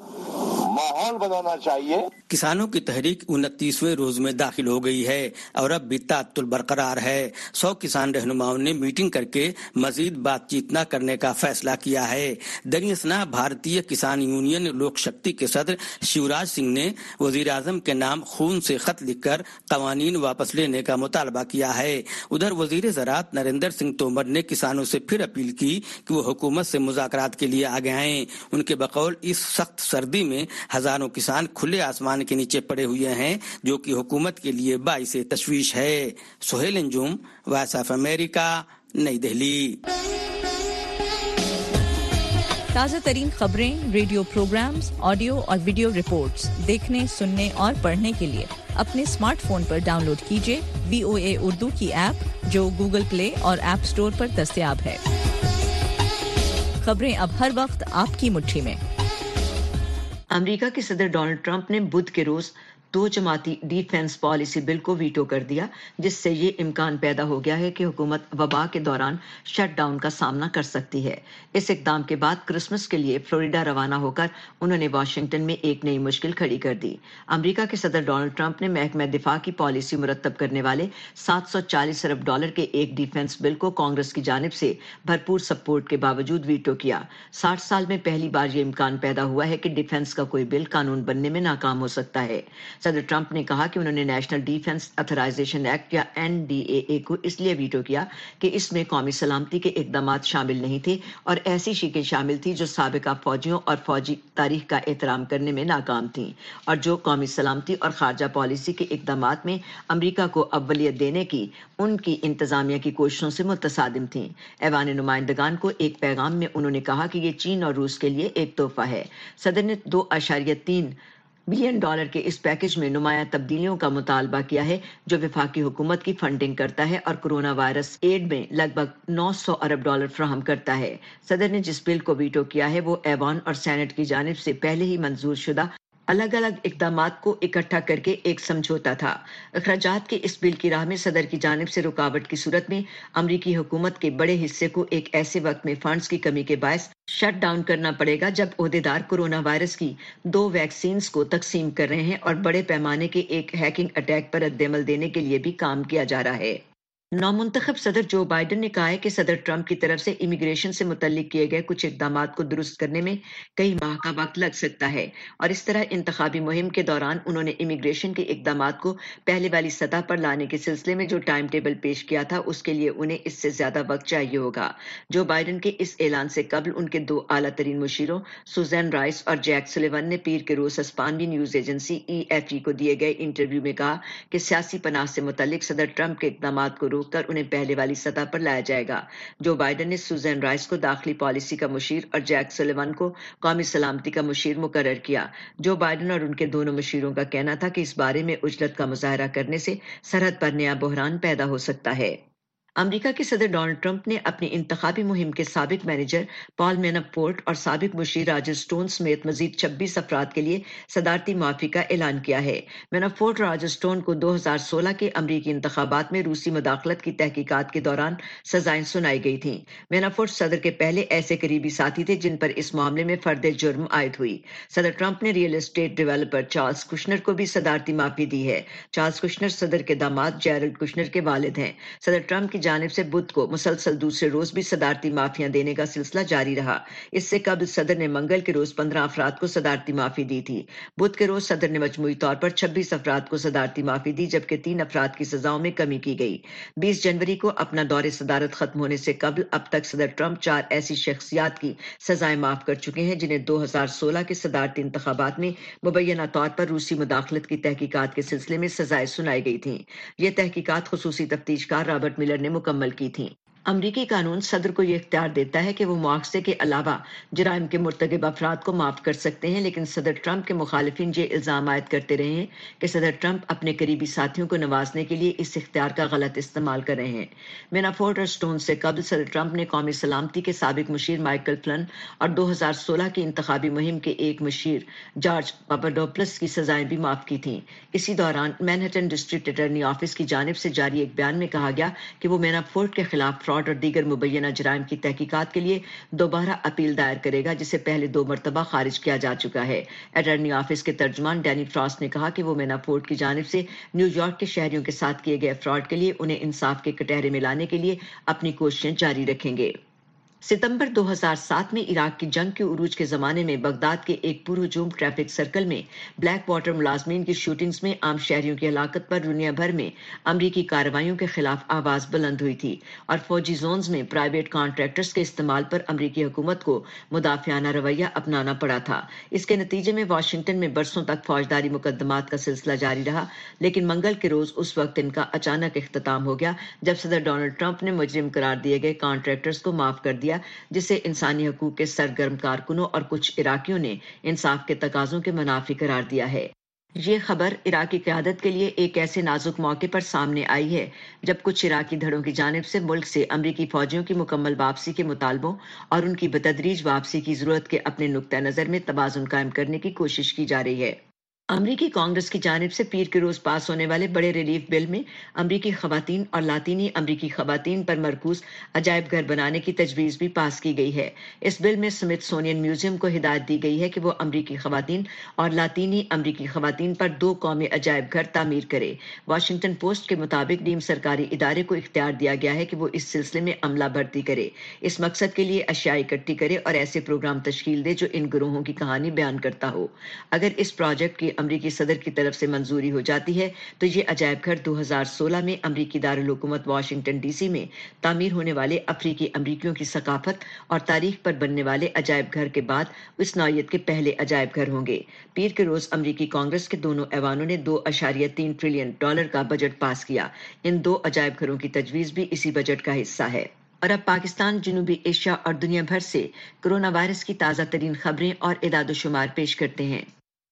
ماحول بنانا چاہیے۔ کسانوں کی تحریک انتیسویں روز میں داخل ہو گئی ہے اور اب بھی تعطل برقرار ہے۔ سو کسان رہنماؤں نے میٹنگ کر کے مزید بات چیت نہ کرنے کا فیصلہ کیا ہے۔ درمیان بھارتی کسان یونین لوک شکتی کے صدر شیوراج سنگھ نے وزیر اعظم کے نام خون سے خط لکھ کر قوانین واپس لینے کا مطالبہ کیا ہے۔ ادھر وزیر زراعت نریندر سنگھ تومر نے کسانوں سے پھر اپیل کی کہ وہ حکومت سے مذاکرات کے لیے آگے آئیں۔ ان کے بقول اس سخت سردی میں ہزاروں کسان کھلے آسمان کے نیچے پڑے ہوئے ہیں جو کہ حکومت کے لیے باعث تشویش ہے۔ Sohail Anjum, Voice of America, Nai Delhi. تازہ ترین خبریں، ریڈیو پروگرامز، آڈیو اور ویڈیو رپورٹس دیکھنے، سننے اور پڑھنے کے لیے اپنے اسمارٹ فون پر ڈاؤن لوڈ کیجیے وی او اے اردو کی ایپ جو گوگل پلے اور ایپ اسٹور پر دستیاب ہے۔ خبریں اب ہر وقت آپ کی مٹھی میں۔ امریکہ کے صدر ڈونلڈ ٹرمپ نے بدھ کے روز دو جماعتی ڈیفنس پالیسی بل کو ویٹو کر دیا، جس سے یہ امکان پیدا ہو گیا ہے کہ حکومت وبا کے دوران شٹ ڈاؤن کا سامنا کر سکتی ہے۔ اس اقدام کے بعد کرسمس کے لیے فلوریڈا روانہ ہو کر انہوں نے واشنگٹن میں ایک نئی مشکل کھڑی کر دی۔ امریکہ کے صدر ڈونلڈ ٹرمپ نے محکمہ دفاع کی پالیسی مرتب کرنے والے سات سو چالیس ارب ڈالر کے ایک ڈیفنس بل کو کانگریس کی جانب سے بھرپور سپورٹ کے باوجود ویٹو کیا۔ ساٹھ سال میں پہلی بار یہ امکان پیدا ہوا ہے کہ ڈیفنس کا کوئی بل قانون بننے میں ناکام ہو سکتا ہے۔ صدر ٹرمپ نے کہا کہ انہوں نے نیشنل ڈیفنس اتھرائزیشن ایکٹ یا این ڈی اے اے کو اس لیے ویٹو کیا کہ اس میں قومی سلامتی کے اقدامات شامل نہیں تھے اور ایسی شیکیں شامل تھی جو سابقہ فوجیوں اور فوجی تاریخ کا احترام کرنے میں ناکام تھیں اور جو قومی سلامتی اور خارجہ پالیسی کے اقدامات میں امریکہ کو اولویت دینے کی ان کی انتظامیہ کی کوششوں سے متصادم تھیں۔ ایوان نمائندگان کو ایک پیغام میں انہوں نے کہا کہ یہ چین اور روس کے لیے ایک تحفہ ہے۔ صدر نے دو اشاریہ تین بلین ڈالر کے اس پیکج میں نمایاں تبدیلیوں کا مطالبہ کیا ہے جو وفاقی حکومت کی فنڈنگ کرتا ہے اور کورونا وائرس ایڈ میں لگ بھگ نو سو ارب ڈالر فراہم کرتا ہے۔ صدر نے جس بل کو ویٹو کیا ہے وہ ایوان اور سینٹ کی جانب سے پہلے ہی منظور شدہ الگ الگ اقدامات کو اکٹھا کر کے ایک سمجھوتا تھا۔ اخراجات کے اس بل کی راہ میں صدر کی جانب سے رکاوٹ کی صورت میں امریکی حکومت کے بڑے حصے کو ایک ایسے وقت میں فنڈز کی کمی کے باعث شٹ ڈاؤن کرنا پڑے گا جب عہدیدار کورونا وائرس کی دو ویکسینز کو تقسیم کر رہے ہیں اور بڑے پیمانے کے ایک ہیکنگ اٹیک پر رد عمل دینے کے لیے بھی کام کیا جا رہا ہے۔ नौमुंतखब सदर जो बाइडन ने कहा है कि सदर ट्रंप की तरफ से इमिग्रेशन से मुतल्लिक किए गए कुछ इकदामात को दुरुस्त करने में कई माह का वक्त लग सकता है और इस तरह इंतखाबी मुहिम के दौरान उन्होंने इमिग्रेशन के इकदामात को पहले वाली सतह पर लाने के सिलसिले में जो टाइम टेबल पेश किया था उसके लिए उन्हें इससे ज्यादा वक्त चाहिए होगा। जो बाइडन के इस ऐलान से कबल उनके दो आला तरीन मुशीरों सुजैन राइस और जैक सुलिवन ने पीर के रोज हिस्पानियाई news agency E F E को दिए गए इंटरव्यू में कहा कि सियासी पनाह से मुतल्लिक सदर ट्रंप के इकदामात को कर उन्हें पहले वाली सतह पर लाया जाएगा। जो बाइडन ने सुजैन राइस को दाखिली पॉलिसी का मुशीर और जैक सुलिवन को कौमी सलामती का मुशीर मुकर्रर किया। जो बाइडन और उनके दोनों मुशीरों का कहना था कि इस बारे में उजलत का मुजाहरा करने से सरहद पर नया बहरान पैदा हो सकता है। अमेरिका के सदर डोनाल्ड ट्रंप ने अपनी इंतखाबी मुहिम के साबिक मैनेजर पॉल मैनाफोर्ट और साबिक मुशीर रॉजर स्टोन समेत मजीद छब्बीस अफराद के लिए सदारती माफी का ऐलान किया है। मैनाफोर्ट और रॉजर स्टोन को दो हजार सोलह के अमरीकी इंतखाबात में रूसी मुदाखलत की तहकीकात के दौरान सजाएं सुनाई गई थीं। मैनाफोर्ट सदर के पहले ऐसे करीबी साथी थे जिन पर इस मामले में फर्द जुर्म आयद हुई। सदर ट्रंप ने real estate developer Charles Kushner को भी सदारती माफी दी है। चार्ल्स कुशनर सदर के दामाद जेरल्ड कुशनर के वालिद हैं। सदर ट्रंप की जानिब से बुध को मुसलसल दूसरे रोज भी सदारती माफियां देने का सिलसिला जारी रहा। इससे कबल सदर ने मंगल के रोज पंद्रह अफराद को सदारती माफी दी थी। बुध के रोज सदर ने मजमूई तौर पर छब्बीस अफराद को सदारती माफी दी जबकि तीन अफराद की सजाओं में कमी की गई। बीस जनवरी को अपना दौरे सदारत खत्म होने से कबल अब तक सदर ट्रंप चार ऐसी शख्सियात की सजाएं माफ कर चुके हैं जिन्हें दो हजार सोलह के सदारती इंतखाबात में मुबैना तौर पर रूसी मुदाखलत की तहकीकात के सिलसिले में सजाएं सुनाई गई थीं। ये तहकीकात खुसूसी तफ्तीशकार रॉबर्ट मिलर ने मुकम्मल की थी। अमरीकी कानून सदर को यह इख्तियार देता है कि वो मुआवजे के अलावा जराइम के मुर्तकिब अफराद को माफ कर सकते हैं, लेकिन सदर ट्रंप के मुखालिफिन ये इल्जाम आयद करते रहे हैं कि सदर ट्रंप अपने करीबी साथियों को नवाजने के लिए इस इख्तियार का गलत इस्तेमाल कर रहे हैं। मैनाफोर्ट और स्टोन से कबल सदर ट्रंप ने कौमी सलामती के साबिक मुशीर माइकल फ्लन और दो हजार सोलह की इंतखाबी मुहिम के एक मुशीर जॉर्ज पापाडोपलस की सजाएं भी माफ की थीं। इसी दौरान मैनहट्टन डिस्ट्रिक्ट अटॉर्नी ऑफिस की जानिब से जारी एक बयान में कहा गया कि वो मैनाफोर्ट के खिलाफ फ्रॉड और दीगर मुबैना जराइम की तहकीकात के लिए दोबारा अपील दायर करेगा जिसे पहले दो मरतबा खारिज किया जा चुका है। अटॉर्नी ऑफिस के तर्जुमान डैनी फ्रॉस्ट ने कहा कि वो मैनाफोर्ट की जानिब से न्यूयॉर्क के शहरियों के साथ किए गए फ्रॉड के लिए उन्हें इंसाफ के कटहरे में लाने के लिए अपनी कोशिशें जारी रखेंगे। सितंबर दो हजार सात में इराक की जंग के उरूज के जमाने में बगदाद के एक पुरहुजूम ट्रैफिक सर्कल में ब्लैक वाटर मुलाजमीन की शूटिंग्स में आम शहरियों की हलाकत पर दुनिया भर में अमरीकी कार्रवाइयों के खिलाफ आवाज बुलंद हुई थी और फौजी जोन्स में प्राइवेट कॉन्ट्रैक्टर्स के इस्तेमाल पर अमरीकी हुकूमत को मुदाफियाना रवैया अपनाना पड़ा था। इसके नतीजे में वाशिंगटन में बरसों तक फौजदारी मुकदमात का सिलसिला जारी रहा, लेकिन मंगल के रोज उस वक्त इनका अचानक इख्तिताम हो गया जब सदर डोनाल्ड ट्रंप ने मुजरिम करार दिए गए कॉन्ट्रैक्टर्स को माफ कर दिया, जिसे इंसानी हकूक के सरगर्म कारकुनों और कुछ इराकियों ने इंसाफ के तकाजों के मुनाफी करार दिया है। ये खबर इराकी क़यादत के लिए एक ऐसे नाजुक मौके पर सामने आई है जब कुछ इराकी धड़ों की जानिब से मुल्क से अमरीकी फौजियों की मुकम्मल वापसी के मुतालबों और उनकी बतदरीज वापसी की जरूरत के अपने नुक्ता नज़र में तवाज़ुन कायम करने की कोशिश की जा रही है। अमरीकी कांग्रेस की जानिब से पीर के रोज पास होने वाले बड़े रिलीफ बिल में अमरीकी खवातीन और लातीनी अमरीकी खवातीन पर मरकूज अजायब घर बनाने की तजवीज़ भी पास की गई है। इस बिल में स्मिथसोनियन म्यूजियम को हिदायत दी गई है कि वो अमरीकी खवातीन और लातीनी अमरीकी खवातीन पर दो कौमी अजायब घर तामीर करे। वाशिंगटन पोस्ट के मुताबिक नीम सरकारी इदारे को इख्तियार दिया गया है कि वो इस सिलसिले में अमला भर्ती करे, इस मकसद के लिए अशिया इकट्ठी करे और ऐसे प्रोग्राम तश्कील दे जो इन गिरोहों की कहानी बयान करता हो। अगर इस प्रोजेक्ट की अमरीकी सदर की तरफ से मंजूरी हो जाती है तो ये अजायब घर दो हजार सोलह में अमरीकी दारुल हुकूमत वाशिंगटन डीसी में तामीर होने वाले अफ्रीकी अमरीकियों की सकाफत और तारीख पर बनने वाले अजायब घर के बाद इस नौयत के पहले अजायब घर होंगे। पीर के रोज अमरीकी कांग्रेस के दोनों ऐवानों ने दो अशारिया तीन ट्रिलियन डॉलर का बजट पास किया। इन दो अजायब घरों की तजवीज भी इसी बजट का हिस्सा है। और अब पाकिस्तान, जनूबी एशिया और दुनिया भर से कोरोना वायरस की ताज़ा तरीन खबरें और इदाद-ओ-शुमार पेश करते हैं।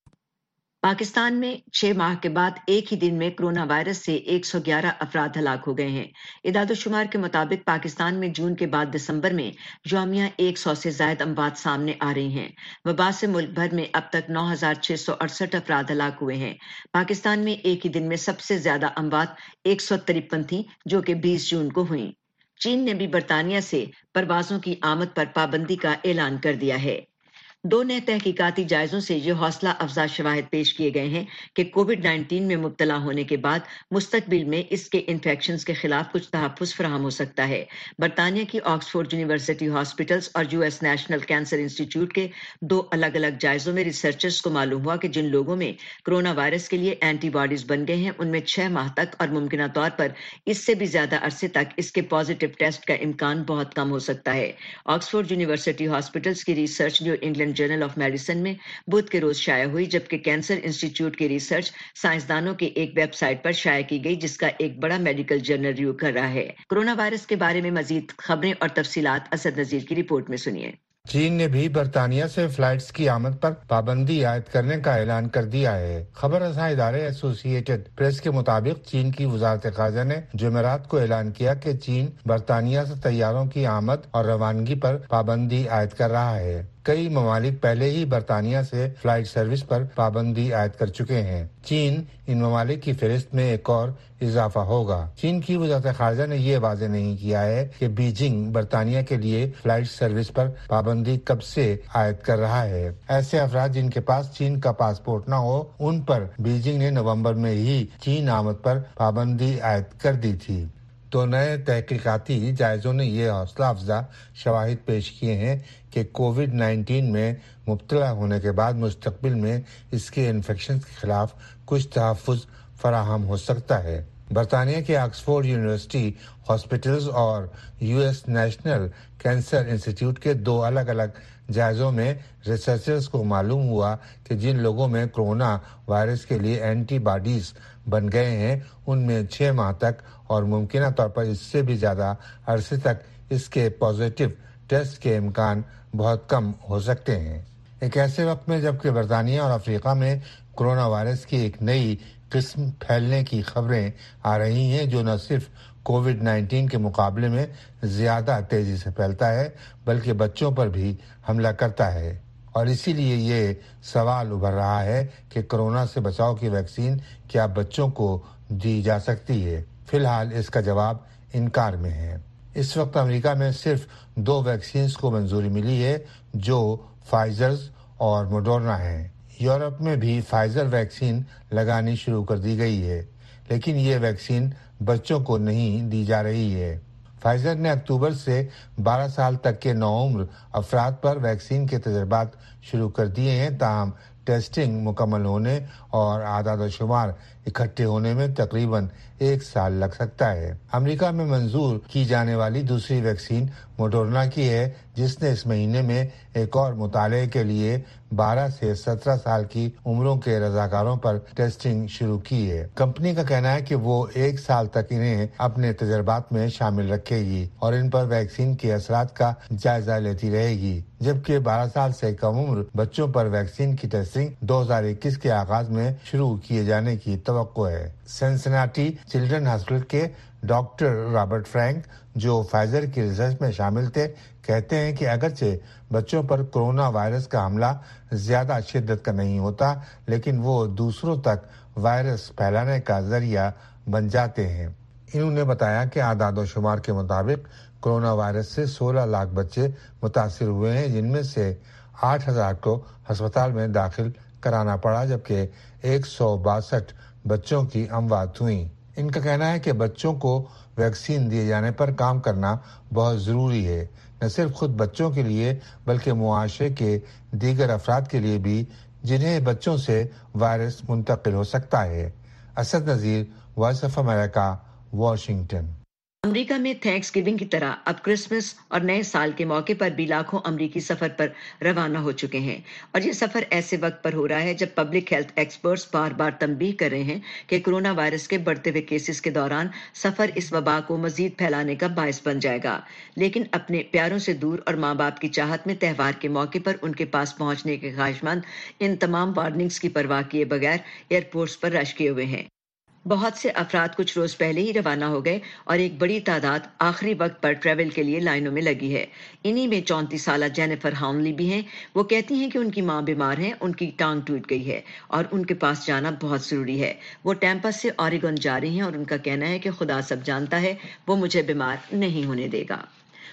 पाकिस्तान में छह माह के बाद एक ही दिन में कोरोना वायरस से एक सौ ग्यारह अफराद हलाक हो गए हैं। इदाद-ओ-शुमार के मुताबिक पाकिस्तान में जून के बाद दिसंबर में यौमिया एक सौ से ज्यादा अमवात सामने आ रही हैं। वबा से मुल्क भर में अब तक नौ हजार छह सौ अड़सठ अफराद हलाक हुए हैं। पाकिस्तान में एक ही दिन में सबसे ज्यादा अमवात एक सौ तिरपन थी जो कि बीस जून को हुई। चीन ने भी बरतानिया से परवाजों की आमद पर पाबंदी का ऐलान कर दिया है। دو نئے تحقیقاتی جائزوں سے یہ حوصلہ افزا شواہد پیش کیے گئے ہیں کہ کووڈ نائنٹین میں مبتلا ہونے کے بعد مستقبل میں اس کے انفیکشنز کے خلاف کچھ تحفظ فراہم ہو سکتا ہے۔ برطانیہ کی آکسفورڈ یونیورسٹی ہاسپٹلز اور U S National Cancer Institute کے دو الگ الگ جائزوں میں ریسرچرز کو معلوم ہوا کہ جن لوگوں میں کرونا وائرس کے لیے اینٹی باڈیز بن گئے ہیں ان میں چھ ماہ تک اور ممکنہ طور پر اس سے بھی زیادہ عرصے تک اس کے پازیٹیو ٹیسٹ کا امکان بہت کم ہو سکتا ہے۔ آکسفورڈ یونیورسٹی ہاسپٹلز کی research New England Journal of Medicine میں بدھ کے روز شائع ہوئی، جبکہ کینسر انسٹیٹیوٹ کی ریسرچ سائنسدانوں کے ایک ویب سائٹ پر شائع کی گئی جس کا ایک بڑا میڈیکل جرنل ریویو کر رہا ہے۔ کورونا وائرس کے بارے میں مزید خبریں اور تفصیلات اسد نذیر کی رپورٹ میں سنیے۔ چین نے بھی برطانیہ سے فلائٹس کی آمد پر پابندی عائد کرنے کا اعلان کر دیا ہے۔ خبر رساں ادارے ایسوسی ایٹڈ پریس کے مطابق چین کی وزارت خارجہ نے جمعرات کو اعلان کیا کہ چین برطانیہ سے طیاروں کی آمد اور روانگی پر پابندی عائد کر رہا ہے۔ کئی ممالک پہلے ہی برطانیہ سے فلائٹ سروس پر پابندی عائد کر چکے ہیں۔ چین ان ممالک کی فہرست میں ایک اور اضافہ ہوگا۔ چین کی وزارت خارجہ نے یہ واضح نہیں کیا ہے کہ بیجنگ برطانیہ کے لیے فلائٹ سروس پر پابندی کب سے عائد کر رہا ہے۔ ایسے افراد جن کے پاس چین کا پاسپورٹ نہ ہو ان پر بیجنگ نے نومبر میں ہی چین آمد پر پابندی عائد کر دی تھی۔ تو نئے تحقیقاتی جائزوں نے یہ حوصلہ افزا شواہد پیش کیے ہیں کہ کووڈ نائنٹین میں مبتلا ہونے کے بعد مستقبل میں اس کے انفیکشن کے خلاف کچھ تحفظ فراہم ہو سکتا ہے۔ برطانیہ کے آکسفورڈ یونیورسٹی ہاسپٹلز اور U S National Cancer Institute کے دو الگ الگ جائزوں میں ریسرچرز کو معلوم ہوا کہ جن لوگوں میں کرونا وائرس کے لیے اینٹی باڈیز بن گئے ہیں ان میں چھ ماہ تک اور ممکنہ طور پر اس سے بھی زیادہ عرصے تک اس کے پازیٹیو ٹیسٹ کے امکان بہت کم ہو سکتے ہیں۔ ایک ایسے وقت میں جبکہ برطانیہ اور افریقہ میں کرونا وائرس کی ایک نئی قسم پھیلنے کی خبریں آ رہی ہیں جو نہ صرف کووڈ نائنٹین کے مقابلے میں زیادہ تیزی سے پھیلتا ہے بلکہ بچوں پر بھی حملہ کرتا ہے، اور اسی لیے یہ سوال ابھر رہا ہے کہ کورونا سے بچاؤ کی ویکسین کیا بچوں کو دی جا سکتی ہے؟ فی الحال اس کا جواب انکار میں ہے۔ اس وقت امریکہ میں صرف دو ویکسینز کو منظوری ملی ہے جو فائزرز اور موڈرنا ہیں۔ یورپ میں بھی فائزر ویکسین لگانی شروع کر دی گئی ہے، لیکن یہ ویکسین بچوں کو نہیں دی جا رہی ہے۔ فائزر نے اکتوبر سے بارہ سال تک کے نوعمر افراد پر ویکسین کے تجربات شروع کر دیے ہیں، تاہم ٹیسٹنگ مکمل ہونے اور اعداد و شمار اکٹھے ہونے میں تقریباً ایک سال لگ سکتا ہے۔ امریکہ میں منظور کی جانے والی دوسری ویکسین موڈرنا کی ہے جس نے اس مہینے میں ایک اور مطالعے کے لیے بارہ سے سترہ سال کی عمروں کے رضاکاروں پر ٹیسٹنگ شروع کی ہے۔ کمپنی کا کہنا ہے کہ وہ ایک سال تک انہیں اپنے تجربات میں شامل رکھے گی اور ان پر ویکسین کے اثرات کا جائزہ لیتی رہے گی، جبکہ بارہ سال سے کم عمر بچوں پر ویکسین کی ٹیسٹنگ دو ہزار اکیس کے آغاز میں شروع کیے جانے کی توقع ہے۔ سنسناٹی چلڈرن ہاسپٹل کے ڈاکٹر رابرٹ فرینک جو فائزر کی ریسرچ میں شامل تھے کہتے ہیں کہ اگرچہ بچوں پر کرونا وائرس کا حملہ زیادہ شدت کا نہیں ہوتا لیکن وہ دوسروں تک وائرس پھیلانے کا ذریعہ بن جاتے ہیں۔ انہوں نے بتایا کہ اعداد و شمار کے مطابق کرونا وائرس سے سولہ لاکھ بچے متاثر ہوئے ہیں جن میں سے آٹھ ہزار کو ہسپتال میں داخل کرانا پڑا جبکہ ایک سو باسٹھ بچوں کی اموات ہوئیں۔ ان کا کہنا ہے کہ بچوں کو ویکسین دیے جانے پر کام کرنا بہت ضروری ہے، نہ صرف خود بچوں کے لیے بلکہ معاشرے کے دیگر افراد کے لیے بھی جنہیں بچوں سے وائرس منتقل ہو سکتا ہے۔ Asad Nazir, Voice of America, Washington. America میں تھینکس گیونگ کی طرح اب کرسمس اور نئے سال کے موقع پر بھی لاکھوں امریکی سفر پر روانہ ہو چکے ہیں، اور یہ سفر ایسے وقت پر ہو رہا ہے جب پبلک ہیلتھ ایکسپرٹس بار بار تنبیہ کر رہے ہیں کہ کرونا وائرس کے بڑھتے ہوئے کیسز کے دوران سفر اس وبا کو مزید پھیلانے کا باعث بن جائے گا۔ لیکن اپنے پیاروں سے دور اور ماں باپ کی چاہت میں تہوار کے موقع پر ان کے پاس پہنچنے کے خواہشمند ان تمام وارننگز کی پرواہ کیے بغیر ایئرپورٹس پر رش کیے ہوئے ہیں۔ بہت سے افراد کچھ روز پہلے ہی روانہ ہو گئے اور ایک بڑی تعداد آخری وقت پر ٹریول کے لیے لائنوں میں لگی ہے۔ انہی میں چونتیس سالہ جینیفر ہاؤنلی بھی ہیں۔ وہ کہتی ہیں کہ ان کی ماں بیمار ہیں، ان کی ٹانگ ٹوٹ گئی ہے اور ان کے پاس جانا بہت ضروری ہے۔ وہ ٹیمپا سے اوریگون جا رہی ہیں اور ان کا کہنا ہے کہ خدا سب جانتا ہے، وہ مجھے بیمار نہیں ہونے دے گا۔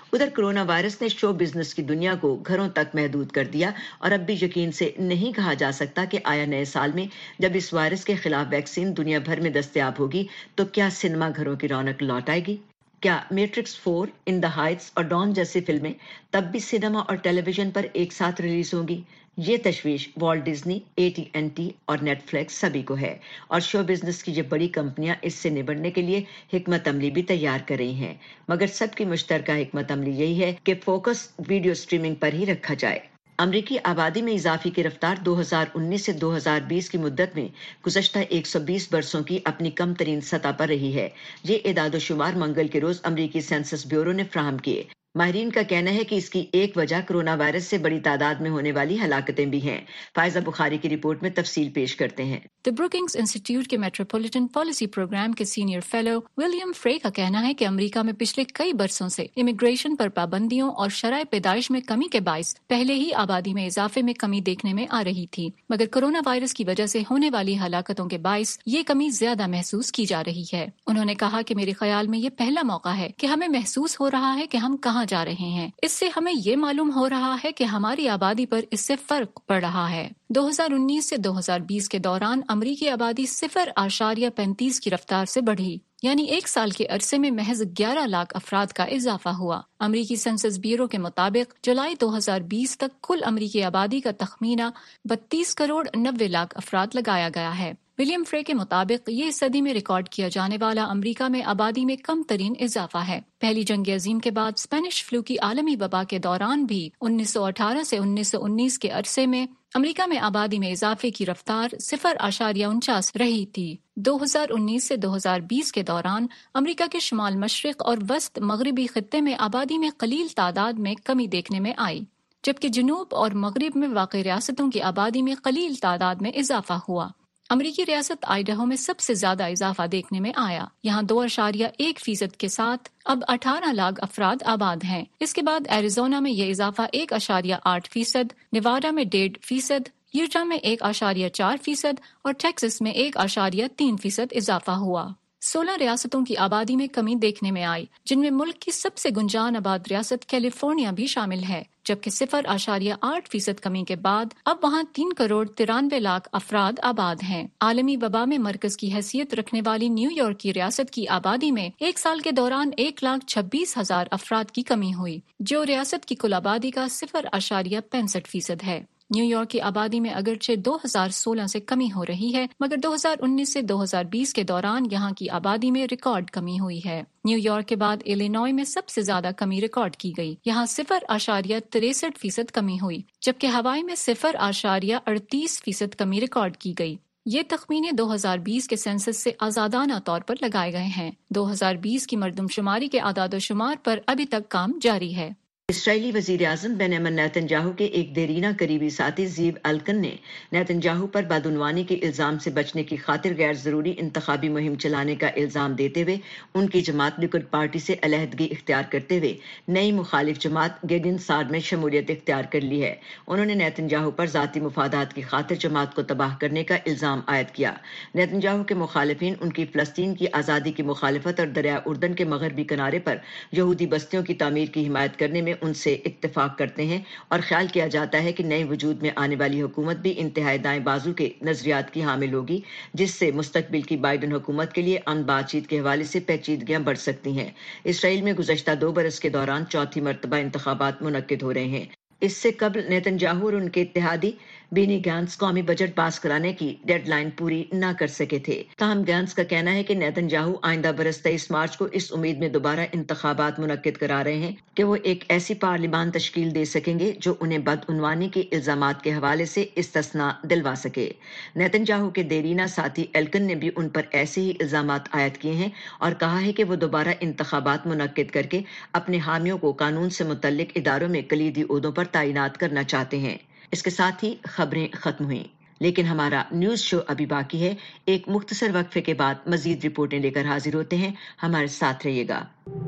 उधर कोरोना वायरस ने शो बिजनेस की दुनिया को घरों तक महदूद कर दिया और अब भी यकीन से नहीं कहा जा सकता कि आया नए साल में जब इस वायरस के खिलाफ वैक्सीन दुनिया भर में दस्तयाब होगी तो क्या सिनेमा घरों की रौनक लौट आएगी? क्या Matrix four, In the Heights और डॉन जैसी फिल्में तब भी सिनेमा और टेलीविजन पर एक साथ रिलीज होंगी? ये तशवीश Walt Disney, A T and T और नेटफ्लिक्स सभी को है और शो बिजनेस की ये बड़ी कंपनियां इससे निबटने के लिए हिकमत अमली भी तैयार कर रही हैं, मगर सबकी मुश्तरका हिकमत अमली यही है कि फोकस वीडियो स्ट्रीमिंग पर ही रखा जाए। अमरीकी आबादी में इजाफे की रफ्तार दो हज़ार उन्नीस से दो हज़ार बीस की मुद्दत में गुज़श्ता एक सौ बीस बरसों की अपनी कम तरीन सतह पर रही है। ये इदाद-ओ-शुमार मंगल के रोज अमरीकी सेंसस ब्यूरो ने फ्राहम किए। माहिरीन का कहना है कि इसकी एक वजह कोरोना वायरस से बड़ी तादाद में होने वाली हलाकतें भी हैं। फायजा बुखारी की रिपोर्ट में तफसील पेश करते हैं। द ब्रुकिंग्स इंस्टीट्यूट के मेट्रोपॉलिटन पॉलिसी प्रोग्राम के सीनियर फेलो विलियम फ्रे का कहना है कि अमेरिका में पिछले कई बरसों से इमिग्रेशन पर पाबंदियों और शराय पैदाइश में कमी के बायस पहले ही आबादी में इजाफे में कमी देखने में आ रही थी, मगर कोरोना वायरस की वजह से होने वाली हलाकतों के बायस ये कमी ज्यादा महसूस की जा रही है। उन्होंने कहा कि मेरे ख्याल में ये पहला मौका है कि हमें महसूस हो रहा है कि हम कहाँ जा रहे हैं। इससे हमें ये मालूम हो रहा है कि हमारी आबादी पर इससे फर्क पड़ रहा है। दो हज़ार उन्नीस से दो हज़ार बीस के दौरान अमरीकी आबादी सिफर आशारिया पैंतीस की रफ्तार से बढ़ी, यानी एक साल के अरसे में महज ग्यारह लाख अफराद का इजाफा हुआ। अमरीकी सेंसस ब्यूरो के मुताबिक जुलाई दो हज़ार बीस तक कुल अमरीकी आबादी का तखमीना बत्तीस करोड़ नब्बे लाख अफराद लगाया गया है। विलियम फ्रे के मुताबिक ये इस सदी में रिकॉर्ड किया जाने वाला अमेरिका में आबादी में कम तरीन इजाफा है। पहली जंग अजीम के बाद स्पेनिश फ्लू की आलमी वबा के दौरान भी उन्नीस सौ अठारह से उन्नीस सौ उन्नीस के अरसे में अमेरिका में आबादी में इजाफे की रफ्तार सिफर आशारिया उनचास रही थी। दो हज़ार उन्नीस से दो हज़ार बीस के दौरान अमेरिका के शुमाल मशरिक और वस्त मगरबी खित्ते में आबादी में कलील तादाद में कमी देखने में आई, जबकि जनूब और मगरिब में वाक़ई रियासतों की आबादी में कलील तादाद में इजाफा हुआ। अमरीकी रियासत आइडाहो में सबसे ज्यादा इजाफा देखने में आया। यहाँ दो अशारिया एक फीसद के साथ अब अठारह लाख अफराद आबाद हैं। इसके बाद एरिजोना में ये इजाफा एक अशारिया आठ फीसद, निवाडा में डेढ़ फीसद, यूटा में एक अशारिया चार फीसद और टेक्सास में एक अशारिया तीन फीसद इजाफा हुआ। सोलह रियासतों की आबादी में कमी देखने में आई, जिनमें मुल्क की सबसे गुंजान आबाद रियासत कैलिफोर्निया भी शामिल है, जबकि सिफर आशारिया आठ फीसद कमी के बाद अब वहाँ तीन करोड़ तिरानवे लाख अफराद आबाद हैं। आलमी वबा में मरकज की हैसियत रखने वाली न्यूयॉर्क की रियासत की आबादी में एक साल के दौरान एक लाख छब्बीस हजार अफराद की कमी हुई, जो रियासत की कुल आबादी का सिफर आशारिया पैंसठ फीसद है। न्यूयॉर्क की आबादी में अगरचे दो हज़ार सोलह से कमी हो रही है, मगर दो हज़ार उन्नीस से दो हज़ार बीस के दौरान यहाँ की आबादी में रिकॉर्ड कमी हुई है। न्यूयॉर्क के बाद इलिनॉय में सबसे ज्यादा कमी रिकॉर्ड की गई। यहाँ सिफर आशारिया तिरसठ फीसद कमी हुई, जबकि हवाई में सिफर आशारिया अड़तीस फीसद कमी रिकॉर्ड की गई। ये तखमीने दो हज़ार बीस के सेंसस से आजादाना तौर पर लगाए गए हैं। दो हज़ार बीस की मरदमशुमारी के आदादोशुमार पर अभी तक काम जारी है। इसराइली वजीर आज़म बेंयामिन नेतन्याहू के एक देरीना करीबी साथी ज़ीव अल्कन ने नेतन्याहू पर बदउनवानी के इल्जाम से बचने की खातिर गैर जरूरी इंतखाबी मुहिम चलाने का इल्जाम देते हुए उनकी जमात लिकुड पार्टी से अलहदगी इख्तियार करते हुए नई मुखालिफ जमात गेडिन साड में शमूलियत इख्तियार कर ली है। उन्होंने नेतन्याहू पर जाती मुफादात की खातिर जमात को तबाह करने का इल्जाम आयद किया। नेतन्याहू के मुखालिफिन उनकी फलस्तीन की आज़ादी की मुखालिफत और दरिया उर्दन के मगरबी किनारे पर यहूदी बस्तियों की तामीर की हिमायत करने में उनसे इत्तेफाक करते हैं और ख्याल किया जाता है कि नए वजूद में आने वाली हुकूमत भी इंतहाई दाएं बाजू के नजरियात की हामिल होगी, जिससे मुस्तकबिल की बाइडन हुकूमत के लिए अमन बातचीत के हवाले से पेचीदगियां बढ़ सकती हैं। इसराइल में गुज़श्ता दो बरस के दौरान चौथी मरतबा इंतखाबात मुनक्किद हो रहे हैं। इससे कबल नेतन्याहू और उनके इत्तेहादी बेनी गैंट्स कौमी बजट पास कराने की डेडलाइन पूरी न कर सके थे। ताहम गैंट्स का कहना है कि नेतन्याहू आइंदा बरस तेईस मार्च को इस उम्मीद में दोबारा इंतखाबात मुनक्किद करा रहे हैं कि वो एक ऐसी पार्लिमान तश्कील दे सकेंगे जो उन्हें बदउनवानी के इल्जामात के हवाले से इस्तिस्ना दिलवा सके। नेतन्याहू के देरीना साथी एल्कन ने भी उन पर ऐसे ही इल्जामात आयद किए हैं और कहा है कि वो दोबारा इंतखाबात मुनक्किद करके अपने हामियों को कानून से मुतल्लिक इदारों में कलीदी ओहदों पर तैनात करना चाहते हैं। इसके साथ ही खबरें खत्म हुई, लेकिन हमारा न्यूज शो अभी बाकी है। एक मुख्तसर वक्फे के बाद मजीद रिपोर्टें लेकर हाजिर होते हैं। हमारे साथ रहिएगा।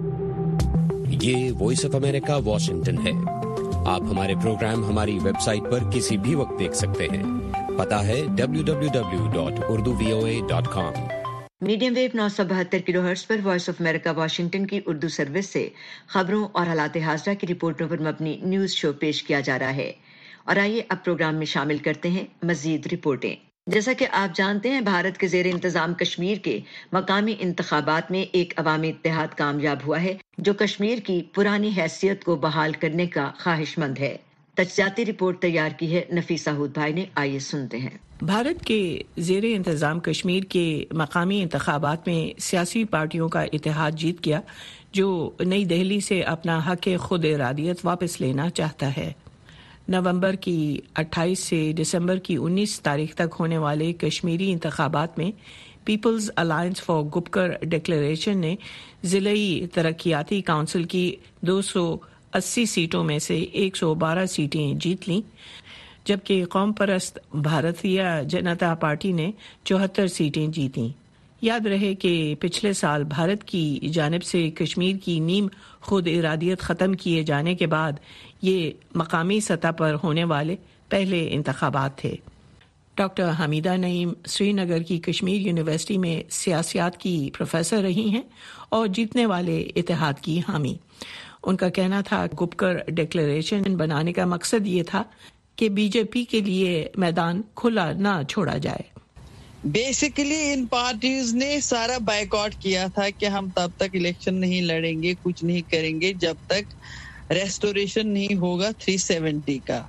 ये वॉइस ऑफ अमेरिका वॉशिंगटन है। आप हमारे प्रोग्राम हमारी वेबसाइट पर किसी भी वक्त देख सकते हैं। पता है W W W dot Urdu V O A dot com. Medium wave नौ सौ बहत्तर किलो हर्ट्ज पर वॉइस ऑफ अमेरिका वाशिंगटन की उर्दू सर्विस से खबरों और हालात हाजरा की रिपोर्टों पर मबनी न्यूज शो पेश किया जा रहा है। और आइए अब प्रोग्राम में शामिल करते हैं मजीद रिपोर्टें। जैसा कि आप जानते हैं, भारत के जेर इंतजाम कश्मीर के मकामी इंतखाबात में एक अवामी इत्तेहाद कामयाब हुआ है जो कश्मीर की पुरानी हैसियत को बहाल करने का ख्वाहिशमंद है। तजजाती रिपोर्ट तैयार की है नफीसा हुद भाई ने, आइए सुनते हैं। भारत के जेर इंतजाम कश्मीर के मकामी इंतखाबात में सियासी पार्टियों का इत्तेहाद जीत गया जो नई दिल्ली से अपना हक खुद इरादियत वापस लेना चाहता है। नवंबर की अट्ठाईस से दिसंबर की उन्नीस तारीख तक होने वाले कश्मीरी इंतखाबात में People's Alliance for Gupkar Declaration ने ज़िलाई तरक्याती काउंसिल की दो सौ अस्सी सीटों में से एक सौ बारह सीटें जीत लीं, जबकि कौम परस्त भारतीय जनता पार्टी ने चौहत्तर सीटें जीतीं। याद रहे कि पिछले साल भारत की जानिब से कश्मीर की नीम खुद इरादियत ख़त्म किए जाने के बाद ये मकामी सतह पर होने वाले पहले इंतखाबात थे। डॉक्टर हमीदा नईम श्रीनगर की कश्मीर यूनिवर्सिटी में सियासियात की प्रोफेसर रही हैं और जीतने वाले इत्तेहाद की हामी। उनका कहना था गुपकर डिक्लेरेशन बनाने का मकसद ये था कि बीजेपी के लिए मैदान खुला ना छोड़ा जाए। बेसिकली इन पार्टीज ने सारा बायकॉट किया था कि हम तब तक इलेक्शन नहीं लड़ेंगे, कुछ नहीं करेंगे जब तक रेस्टोरेशन नहीं होगा तीन सौ सत्तर का।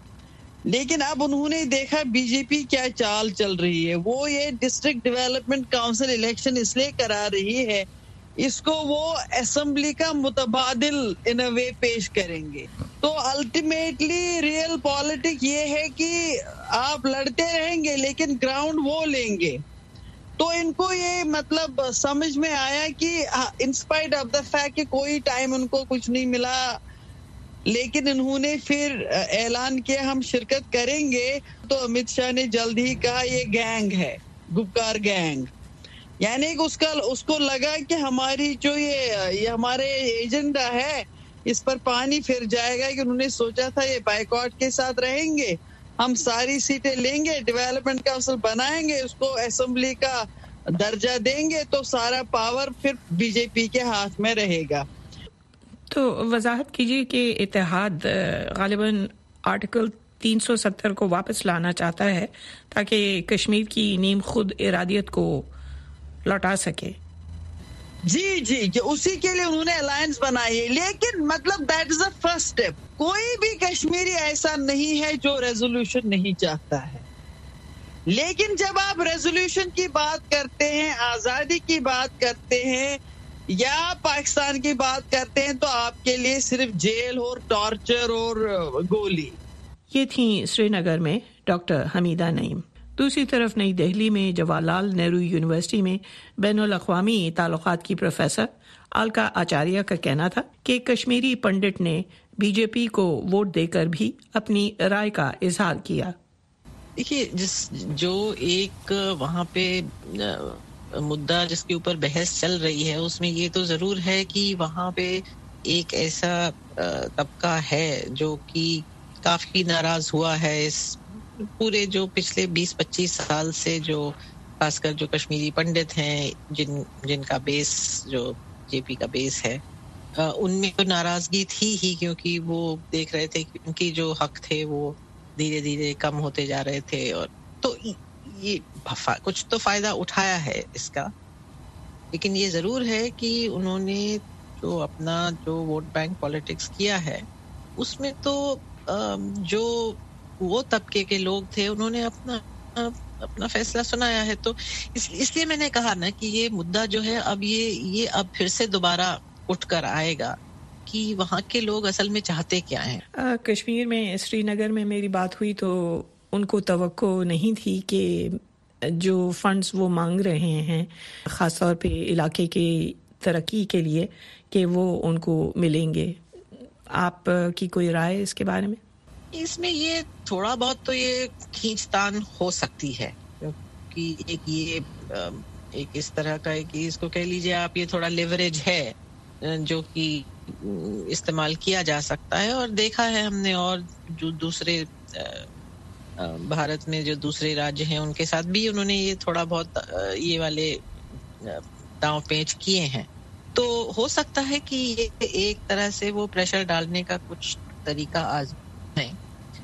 लेकिन अब उन्होंने देखा बीजेपी क्या चाल चल रही है। वो ये डिस्ट्रिक्ट डेवलपमेंट काउंसिल इलेक्शन इसलिए करा रही है, इसको वो असेंबली का मुतबादिल इन अ वे पेश करेंगे। तो अल्टीमेटली रियल पॉलिटिक्स ये है कि आप लड़ते रहेंगे लेकिन ग्राउंड वो लेंगे। तो इनको ये मतलब समझ में आया कि in spite of the fact कि कोई टाइम उनको कुछ नहीं मिला, लेकिन इन्होंने फिर ऐलान किया हम शिरकत करेंगे। तो अमित शाह ने जल्द ही कहा ये गैंग है, गुपकार गैंग, यानी कि उसका उसको लगा कि हमारी जो ये ये हमारे एजेंडा है इस पर पानी फिर जाएगा। कि उन्होंने सोचा था ये बायकॉट के साथ रहेंगे, हम सारी सीटें लेंगे, डेवलपमेंट काउंसिल बनाएंगे, उसको असेंबली का दर्जा देंगे, तो सारा पावर फिर बीजेपी के हाथ में रहेगा। तो वजाहत कीजिए कि इत्तेहाद गालिबन आर्टिकल तीन सौ सत्तर को वापस लाना चाहता है ताकि कश्मीर की नीम खुद इरादियत को लौटा सके। जी जी जी उसी के लिए उन्होंने अलायंस बनाई है। लेकिन मतलब that is the first step. कोई भी कश्मीरी ऐसा नहीं है जो रेजोल्यूशन नहीं चाहता है, लेकिन जब आप रेजोल्यूशन की बात करते हैं, आजादी की बात करते हैं या पाकिस्तान की बात करते हैं, तो आपके लिए सिर्फ जेल और टॉर्चर और गोली। ये थी श्रीनगर में डॉक्टर हमीदा नईम। दूसरी तरफ नई दिल्ली में जवाहरलाल नेहरू यूनिवर्सिटी में बैनुल अक़वामी ताल्लुकात की प्रोफेसर अलका आचार्य का कहना था कि कश्मीरी पंडित ने बीजेपी को वोट देकर भी अपनी राय का इजहार किया। देखिए, जिस जो एक वहाँ पे मुद्दा जिसके ऊपर बहस चल रही है उसमें ये तो जरूर है कि वहाँ पे एक ऐसा तबका है जो कि काफी नाराज हुआ है इस पूरे जो पिछले बीस पच्चीस साल से, जो खासकर जो कश्मीरी पंडित हैं जिन जिनका बेस जो जेपी का बेस है, उनमें तो नाराजगी थी ही, क्योंकि वो देख रहे थे कि उनकी जो हक थे वो धीरे धीरे कम होते जा रहे थे। और तो ये कुछ तो फायदा उठाया है इसका, लेकिन ये जरूर है कि उन्होंने जो अपना जो वोट बैंक पॉलिटिक्स किया है उसमें तो जो वो तबके के लोग थे उन्होंने अपना अपना फैसला सुनाया है। तो इस, इसलिए मैंने कहा ना कि ये मुद्दा जो है अब ये ये अब फिर से दोबारा उठकर आएगा कि वहाँ के लोग असल में चाहते क्या हैं। आ, कश्मीर में श्रीनगर में मेरी बात हुई तो उनको तवक्को नहीं थी कि जो फंड्स वो मांग रहे हैं खासतौर पे इलाके की तरक्की के लिए कि वो उनको मिलेंगे। आप की कोई राय इसके बारे में? इसमें ये थोड़ा बहुत तो ये खींचतान हो सकती है, क्योंकि एक ये एक इस तरह का है कि इसको कह लीजिए आप, ये थोड़ा लेवरेज है जो कि इस्तेमाल किया जा सकता है। और देखा है हमने, और जो दूसरे भारत में जो दूसरे राज्य हैं उनके साथ भी उन्होंने ये थोड़ा बहुत ये वाले داؤں پیچ کیے ہیں. تو ہو سکتا ہے کہ یہ ایک طرح سے وہ پریشر ڈالنے کا کچھ طریقہ آزمائیں ہے،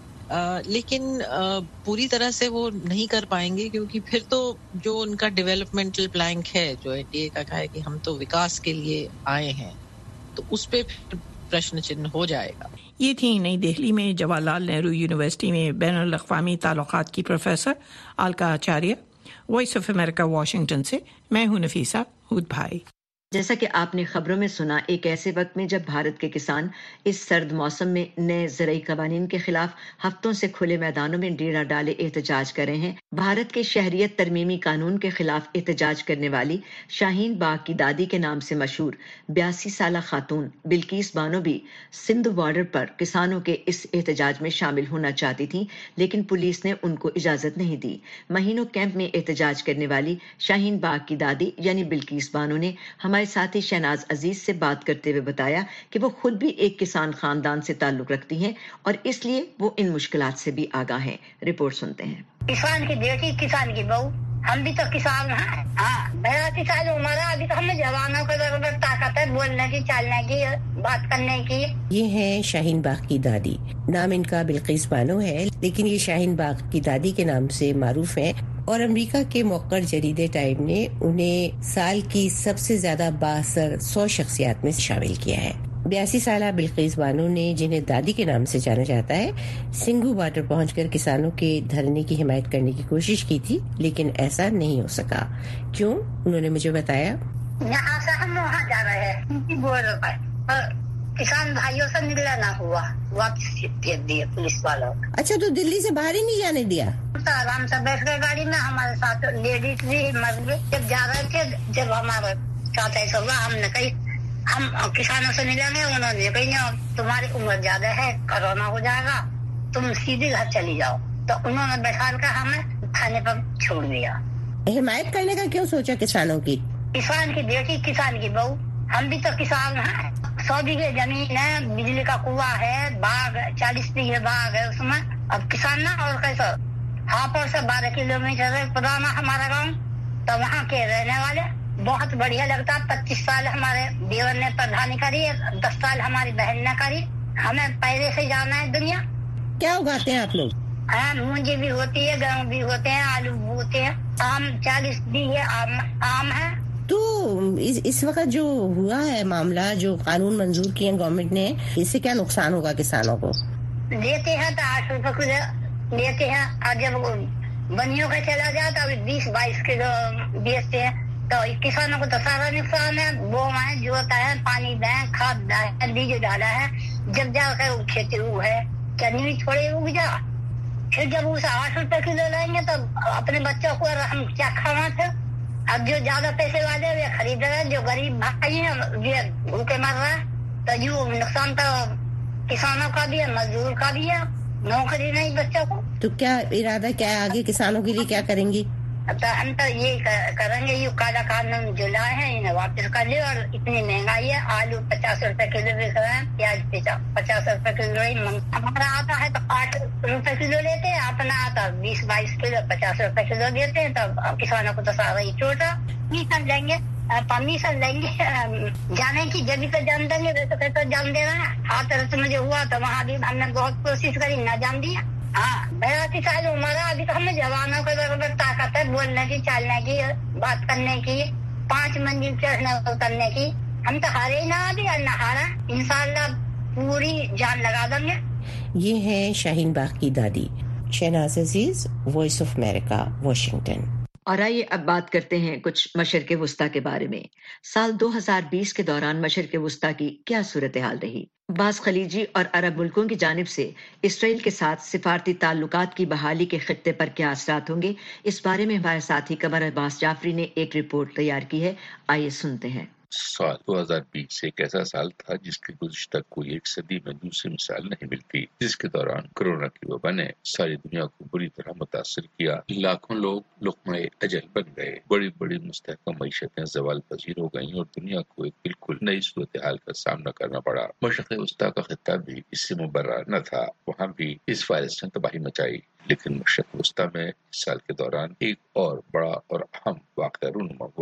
لیکن پوری طرح سے وہ نہیں کر پائیں گے، کیونکہ پھر تو جو ان کا ڈیولپمنٹل پلانک ہے، جو این ڈی اے کا کہا ہے کہ ہم تو وکاس کے لیے آئے ہیں، تو اس پہ پھر پرشن چنہ ہو جائے گا. یہ تھی نئی دہلی میں جواہر لال نہرو یونیورسٹی میں بین الاقوامی تعلقات کی professor Alka Acharya. Voice of America Washington سے میں ہوں نفیسہ ہود بھائی. جیسا کہ آپ نے خبروں میں سنا، ایک ایسے وقت میں جب بھارت کے کسان اس سرد موسم میں نئے زرعی قوانین کے خلاف ہفتوں سے کھلے میدانوں میں ڈیرا ڈالے احتجاج کر رہے ہیں، بھارت کے شہریت ترمیمی قانون کے خلاف احتجاج کرنے والی شاہین باغ کی دادی کے نام سے مشہور بیاسی سالہ خاتون بلقیس بانو بھی سندھ بارڈر پر کسانوں کے اس احتجاج میں شامل ہونا چاہتی تھیں، لیکن پولیس نے ان کو اجازت نہیں دی. مہینوں کیمپ میں احتجاج کرنے والی شاہین باغ کی دادی یعنی بلقیس بانو نے ہمارے ساتھی شہناز عزیز سے بات کرتے ہوئے بتایا کہ وہ خود بھی ایک کسان خاندان سے تعلق رکھتی ہیں اور اس لیے وہ ان مشکلات سے بھی آگاہ ہیں. رپورٹ سنتے ہیں. کسان کی بیٹی، کسان کی بہو، ہم بھی تو کسان ہیں. ہاں، بیاسی سال عمر ہے، ابھی تو ہمیں جوانوں کو ضرورت طاقت ہے بولنے کی، چلنے کی، بات کرنے کی. یہ ہے شاہین باغ کی دادی. نام ان کا بلقیس بانو ہے، لیکن یہ شاہین باغ کی دادی کے نام سے معروف ہیں اور امریکہ کے موقر جریدے ٹائم نے انہیں سال کی سب سے زیادہ بااثر سو شخصیات میں شامل کیا ہے. بیاسی سالہ بلقیس بانو نے، جنہیں دادی کے نام سے جانا جاتا ہے، سنگھو بارڈر پہنچ کر کسانوں کے دھرنے کی حمایت کرنے کی کوشش کی تھی، لیکن ایسا نہیں ہو سکا. کیوں؟ انہوں نے مجھے بتایا. یہاں سے ہم وہاں جا رہے ہیں بارڈر پر، کسان بھائیوں سے ملنا نہ ہوا، واپس دیے پولیس والوں. اچھا، تو دلی سے باہر ہی نہیں جانے دیا؟ تو آرام سے بیٹھ گئے گاڑی میں، ہمارے ساتھ لیڈیز بھی مرد. جب جا رہے تھے، جب ہمارے ساتھ ایسا ہوا، ہم نے کہی ہم کسانوں سے ملیں گے. انہوں نے کہی تمہاری عمر زیادہ ہے، کرونا ہو جائے گا، تم سیدھے گھر چلی جاؤ. تو انہوں نے بیٹھا کر ہمیں کھانے پر چھوڑ دیا. حمایت کرنے کا کیوں سوچا کسانوں کی؟ کسان کی بیٹی، کسان کی بہو، ہم بھی تو کسان ہیں. سو بیگھے زمین ہے، بجلی کا کنواں ہے، باغ چالیس بیگھے باغ ہے اس میں. اب کسان نہ اور کیسا. ہاپڑ سے بارہ کلو میٹر پرانا ہمارا گاؤں، تو وہاں کے رہنے والے بہت بڑھیا لگتا. پچیس سال ہمارے دیور نے پردھانی کری، دس سال ہماری بہن نے کری. ہمیں پہلے سے جانا ہے دنیا. کیا اگاتے ہیں آپ لوگ؟ ہاں، مونجی بھی ہوتی ہے، گیہوں بھی ہوتے ہیں، آلو بھی ہوتے ہیں. آم چالیس بیگھے آم آم ہے. تو اس, اس وقت جو ہوا ہے معاملہ، جو قانون منظور کیے گورنمنٹ نے، اس سے کیا نقصان ہوگا کسانوں کو؟ لیتے ہیں تو آٹھ روپے کلو لیتے ہیں، اور جب بنیوں کا چلا جائے تو ابھی بیس بائیس کلو بیچتے ہیں. تو کسانوں کو تو سارا نقصان ہے. بونا ہے، جوتا ہے، پانی دیں، کھاد دیں، بیج ڈالا ہے. جب جا کر کھیتی وہ ہے کیا نہیں تھوڑے اگ جا. پھر جب اسے آٹھ روپے کلو لیں گے تو اپنے بچوں کو ہم کیا کھانا تھا. اب جو زیادہ پیسے والے وہ خرید رہے ہیں، جو غریب بھائی ہیں یہ بھوکے مر رہے ہیں. تو جو نقصان تو کسانوں کا بھی ہے، مزدور کا بھی ہے. نوکری نہیں بچوں کو. تو کیا ارادہ کیا ہے آگے کسانوں کے لیے، کیا کریں گی؟ تو ہم تو یہ کریں گے، یہ کالا قانون جو لائے ہیں انہیں واپس کر لے. اور اتنی مہنگائی ہے، آلو پچاس روپے کلو بک رہے ہیں، پیاز پچاس روپے کلو. ہمارا آتا ہے تو آٹھ روپے کلو لیتے ہیں، اپنا آتا بیس بائیس کلو پچاس روپے کلو دیتے ہیں. تو کسانوں کو تو سارا ہی چھوٹا. میسن لیں گے، پرمیشن لیں گے جانے کی، جبھی تو جان دیں گے. تو کہتے جان دے رہے ہیں. ہاتھ رت میں جو ہوا تو وہاں بھی ہم نے بہت کوشش کری، نہ جان دیا. ہاں، بیاسی سال عمر ہے، ابھی تو ہمیں جوانوں کو ضرورت طاقت ہے بولنے کی، چلنے کی، بات کرنے کی، پانچ منزل چڑھنے اترنے کی. ہم تو ہارے نہ ابھی اور نہ ہارا. انشاءاللہ پوری جان لگا دیں گے. یہ ہے شاہین باغ کی دادی. Shahnaz Aziz, Voice of America, Washington. اور آئیے اب بات کرتے ہیں کچھ مشرق وسطیٰ کے بارے میں. سال دو ہزار بیس کے دوران مشرق وسطیٰ کی کیا صورتحال رہی؟ بعض خلیجی اور عرب ملکوں کی جانب سے اسرائیل کے ساتھ سفارتی تعلقات کی بحالی کے خطے پر کیا اثرات ہوں گے، اس بارے میں ہمارے ساتھی قمر عباس جعفری نے ایک رپورٹ تیار کی ہے. آئیے سنتے ہیں. سال دو ہزار بیس ایک ایسا سال تھا جس کے گزشتہ کوئی ایک صدی میں دوسری مثال نہیں ملتی، جس کے دوران کورونا کی وبا نے ساری دنیا کو بری طرح متاثر کیا. لاکھوں لوگ لقمہ اجل بن گئے، بڑی بڑی مستحکم معیشتیں زوال پذیر ہو گئیں اور دنیا کو ایک بالکل نئی صورتحال کا سامنا کرنا پڑا. مشرق وسطیٰ کا خطہ بھی اس سے مبرر نہ تھا، وہاں بھی اس وائرس نے تباہی مچائی. لیکن مشرق وسطیٰ میں اس سال کے دوران ایک اور بڑا اور اہم واقعہ رونما ہوا.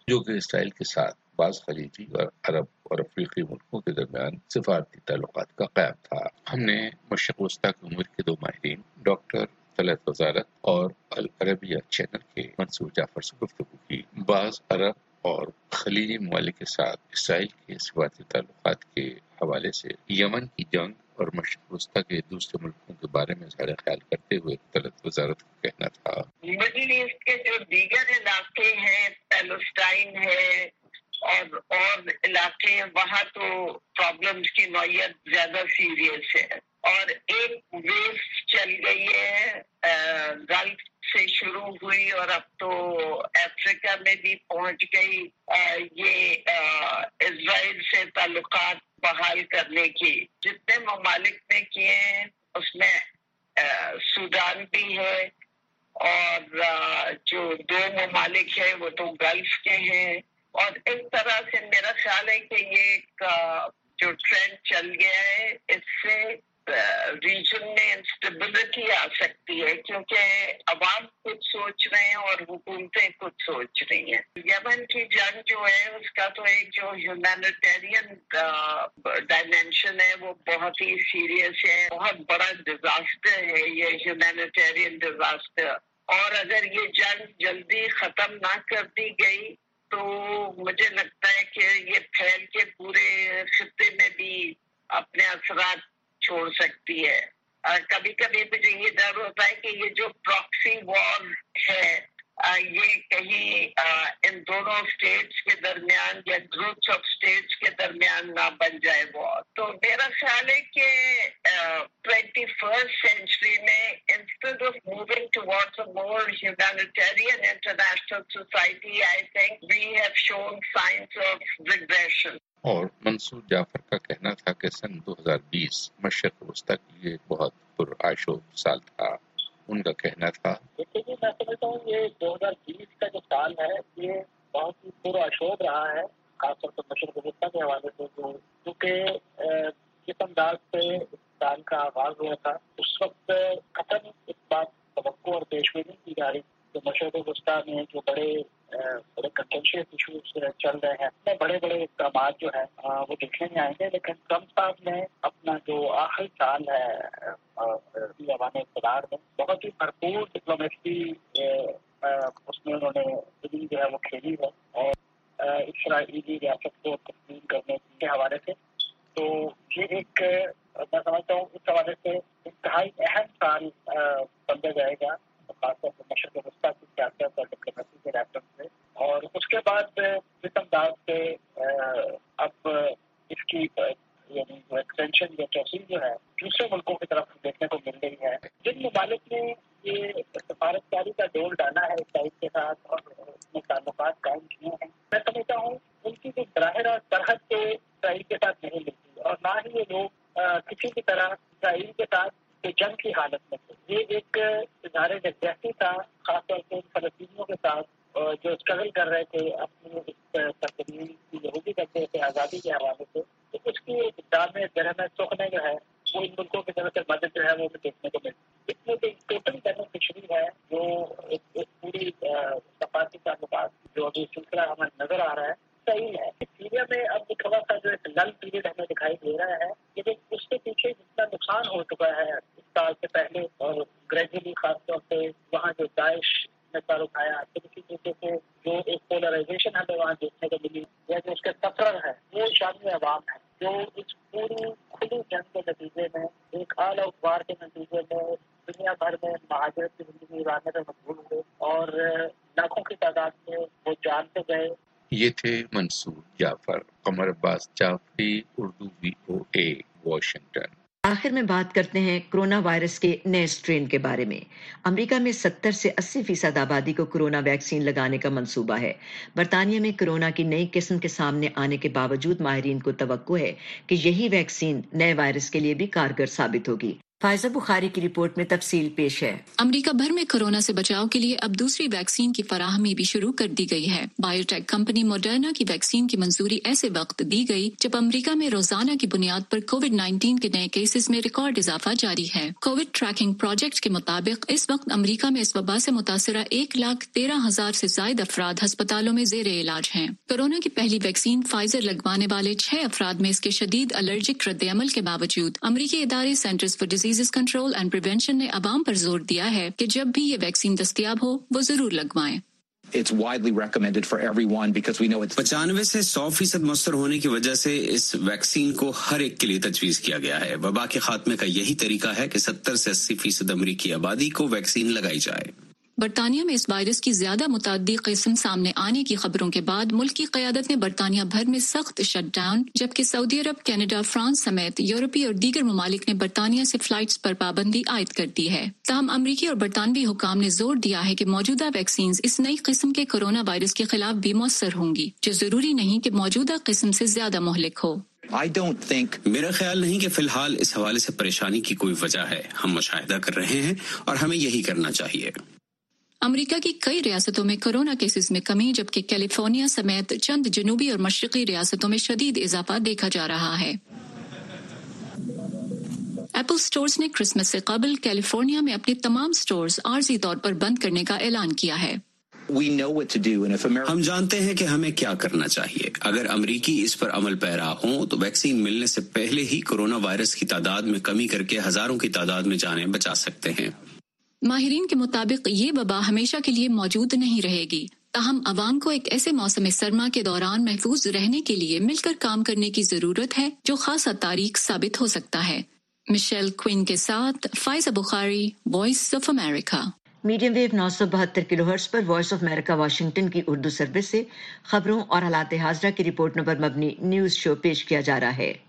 جو کہ اسرائیل کے ساتھ بعض خلیجی اور عرب اور افریقی ملکوں کے درمیان سفارتی تعلقات کا قیام تھا۔ ہم نے مشرق وسطیٰ کی امور کے دو ماہرین ڈاکٹر طلعت وزارت اور العربیہ چینل کے منصور جعفر سے گفتگو کی۔ بعض عرب اور خلیجی ممالک کے ساتھ اسرائیل کے سفارتی تعلقات کے حوالے سے یمن کی جنگ اور مشرق وسطیٰ کے دوسرے ملکوں کے بارے میں اظہار خیال کرتے ہوئے طلعت وزارت کا کہنا تھا، مڈل ایسٹ کے جو دیگر علاقے ہیں، پیلسٹائن ہے اور اور علاقے ہیں، وہاں تو پرابلمز کی نوعیت زیادہ سیریس ہے اور ایک ویو چل گئی ہے، گلف سے شروع ہوئی اور اب تو افریقہ میں بھی پہنچ گئی۔ یہ اسرائیل سے تعلقات بحال کرنے کی جتنے ممالک نے کیے ہیں اس میں سودان بھی ہے اور جو دو ممالک ہیں وہ تو گلف کے ہیں، اور اس طرح سے میرا خیال ہے کہ یہ ایک جو ٹرینڈ چل گیا ہے اس سے ریجن میں انسٹیبلٹی آ سکتی ہے، کیونکہ عوام کچھ سوچ رہے ہیں اور حکومتیں کچھ سوچ رہی ہیں۔ یمن کی جنگ جو ہے اس کا تو ایک جو ہیومینیٹیرین ڈائمینشن ہے وہ بہت ہی سیریس ہے، بہت بڑا ڈیزاسٹر ہے یہ ہیومینیٹیرین ڈیزاسٹر، اور اگر یہ جنگ جلدی ختم نہ کر دی گئی تو مجھے لگتا ہے کہ یہ پھیل کے پورے خطے میں بھی اپنے اثرات چھوڑ سکتی ہے۔ کبھی کبھی مجھے یہ ڈر ہوتا ہے کہ یہ جو پراکسی وار ہے یہ کہیں ان دونوں اسٹیٹس کے درمیان یا گروپس آف اسٹیٹس کے درمیان نہ بن جائے وار۔ تو میرا خیال ہے کہ ٹوینٹی فرسٹ سینچری میں instead of moving towards a more humanitarian international society, I think we have shown signs of regression. اور منصور جعفر کا کہنا تھا کہ سن دو ہزار بیس مشرق وسطیٰ کے لیے بہت پرعیش و سال تھا۔ ان کا کہنا تھا، دیکھیے میں سمجھتا ہوں یہ دو ہزار بیس کا جو سال ہے یہ بہت ہی پرعشوب رہا ہے، خاص طور پر مشرق وسطیٰ کے حوالے سے، جو کیونکہ جس انداز سے اس سال کا آغاز ہوا تھا اس وقت قطعاً اس بات توقع اور پیشگوئی نہیں کی جا رہی کہ مشرق وسطیٰ میں جو بڑے بڑے کنٹینشیس ایشوز چل رہے ہیں، بڑے بڑے اقدامات جو ہیں وہ دیکھنے میں آئیں گے، لیکن ٹرمپ صاحب نے اپنا جو آخری سال ہے ایوان اقتدار میں بہت ہی بھرپور ڈپلومیسی اس میں انہوں نے جو ہے وہ کھیلی ہے، اور اسرائیلی ریاست کو تسلیم کرنے کے حوالے سے، تو یہ ایک میں سمجھتا ہوں اس حوالے سے انتہائی اہم سال بنتا جائے گا، خاص طور پر مشرق وسطیٰ کی سیاست اور ڈپلومیسی کے ریفرنس سے۔ اور اس کے بعد جس انداز سے اب اس کی یعنی ایکسٹینشن یا توسیع جو ہے دوسرے ملکوں کی طرف دیکھنے کو مل رہی ہے، جن ممالک نے یہ سفارتکاری کا ڈول ڈالا ہے اسرائیل کے ساتھ اور اس میں تعلقات قائم کیے ہیں، میں سمجھتا ہوں ان کی جو براہ راست سرحد سے اسرائیل کے ساتھ نہیں ملتی، اور نہ ہی یہ لوگ کسی بھی طرح اسرائیل کے ساتھ جنگ کی حالت میں تھے۔ یہ ایک اظہار یکجہتی تھا، خاص طور سے فلسطینیوں کے ساتھ جو اسٹرگل کر رہے تھے اپنی اس سرزمین کی یہودی کرتے تھے آزادی کے حوالے سے، تو اس کی دام درہم سخنے جو ہے وہ ان ملکوں کی طرف سے مدد جو ہے وہ بھی دیکھنے کو ملتی۔ اس میں جو ٹوٹل بینیفیشری ہے جو ایک پوری سفارتی تعلقات جو ابھی سلسلہ ہمیں نظر آ رہا ہے صحیح ہے۔ سیریا میں اب تھوڑا سا جو ایک لل پیریڈ ہمیں دکھائی دے رہا ہے، لیکن اس کے پیچھے جتنا نقصان ہو چکا ہے اس سال سے پہلے اور گریجولی خاص طور پہ وہاں جو داعش نے سر اٹھایا، اسی طریقے سے جو ایک پولرائزیشن ہمیں وہاں دیکھنے کو ملی یا جو اس کے سفر ہے وہ شامی عوام ہے، جو اس پوری کھلی جنگ کے نتیجے میں ایک آل آؤٹ وار کے نتیجے میں دنیا بھر میں مہاجرت کی زندگی گزارنے میں مجبور ہوئے اور لاکھوں کی تعداد میں وہ جان سے گئے۔ یہ تھے Mansoor Jafar. Qamar Abbas Jafri, Urdu V O A, Washington. آخر میں بات کرتے ہیں کرونا وائرس کے نئے اسٹرین کے بارے میں۔ امریکہ میں ستر سے اسی فیصد آبادی کو کرونا ویکسین لگانے کا منصوبہ ہے۔ برطانیہ میں کرونا کی نئی قسم کے سامنے آنے کے باوجود ماہرین کو توقع ہے کہ یہی ویکسین نئے وائرس کے لیے بھی کارگر ثابت ہوگی۔ فائزہ بخاری کی رپورٹ میں تفصیل پیش ہے۔ امریکہ بھر میں کورونا سے بچاؤ کے لیے اب دوسری ویکسین کی فراہمی بھی شروع کر دی گئی ہے۔ بایو ٹیک کمپنی موڈرنا کی ویکسین کی منظوری ایسے وقت دی گئی جب امریکہ میں روزانہ کی بنیاد پر کووڈ نائنٹین کے نئے کیسز میں ریکارڈ اضافہ جاری ہے۔ کووڈ ٹریکنگ پروجیکٹ کے مطابق اس وقت امریکہ میں اس وبا سے متاثرہ ایک لاکھ تیرہ ہزار سے زائد افراد ہسپتالوں میں زیر علاج ہیں۔ کورونا کی پہلی ویکسین فائزر لگوانے والے چھ افراد میں اس کے شدید الرجک رد عمل کے باوجود امریکی ادارے Centers for Disease Control and Prevention نے عوام پر زور دیا ہے کہ جب بھی یہ ویکسین دستیاب ہو وہ ضرور لگوائیں۔ It's widely recommended for everyone because we know it's پچانوے سے سو فیصد مؤثر ہونے کی وجہ سے اس ویکسین کو ہر ایک کے لیے تجویز کیا گیا ہے۔ وبا کے خاتمے کا یہی طریقہ ہے کہ ستر سے اسی فیصد امریکی آبادی کو ویکسین لگائی جائے۔ برطانیہ میں اس وائرس کی زیادہ متعدی قسم سامنے آنے کی خبروں کے بعد ملک کی قیادت نے برطانیہ بھر میں سخت شٹ ڈاؤن، جبکہ سعودی عرب، کینیڈا، فرانس سمیت یورپی اور دیگر ممالک نے برطانیہ سے فلائٹس پر پابندی عائد کر دی ہے۔ تاہم امریکی اور برطانوی حکام نے زور دیا ہے کہ موجودہ ویکسینز اس نئی قسم کے کورونا وائرس کے خلاف بھی مؤثر ہوں گی، جو ضروری نہیں کہ موجودہ قسم سے زیادہ مہلک ہو۔ I don't think میرا خیال نہیں کہ فی الحال اس حوالے سے پریشانی کی کوئی وجہ ہے۔ ہم مشاہدہ کر رہے ہیں اور ہمیں یہی کرنا چاہیے۔ امریکہ کی کئی ریاستوں میں کورونا کیسز میں کمی، جبکہ کیلیفورنیا سمیت چند جنوبی اور مشرقی ریاستوں میں شدید اضافہ دیکھا جا رہا ہے۔ ایپل سٹورز نے کرسمس سے قبل کیلیفورنیا میں اپنے تمام سٹورز عارضی طور پر بند کرنے کا اعلان کیا ہے۔ we know what to do and if America ہم جانتے ہیں کہ ہمیں کیا کرنا چاہیے۔ اگر امریکی اس پر عمل پیرا ہوں تو ویکسین ملنے سے پہلے ہی کورونا وائرس کی تعداد میں کمی کر کے ہزاروں کی تعداد میں جانیں بچا سکتے ہیں۔ ماہرین کے مطابق یہ وبا ہمیشہ کے لیے موجود نہیں رہے گی، تاہم عوام کو ایک ایسے موسم سرما کے دوران محفوظ رہنے کے لیے مل کر کام کرنے کی ضرورت ہے جو خاصا تاریخ ثابت ہو سکتا ہے۔ مشیل کوئن کے ساتھ Faiza Bukhari, Voice of America. Medium wave نو سو بہتر کلو ہرٹز پر وائس آف امریکہ واشنگٹن کی اردو سروس سے خبروں اور حالات حاضرہ کی رپورٹ نمبر مبنی نیوز شو پیش کیا جا رہا ہے۔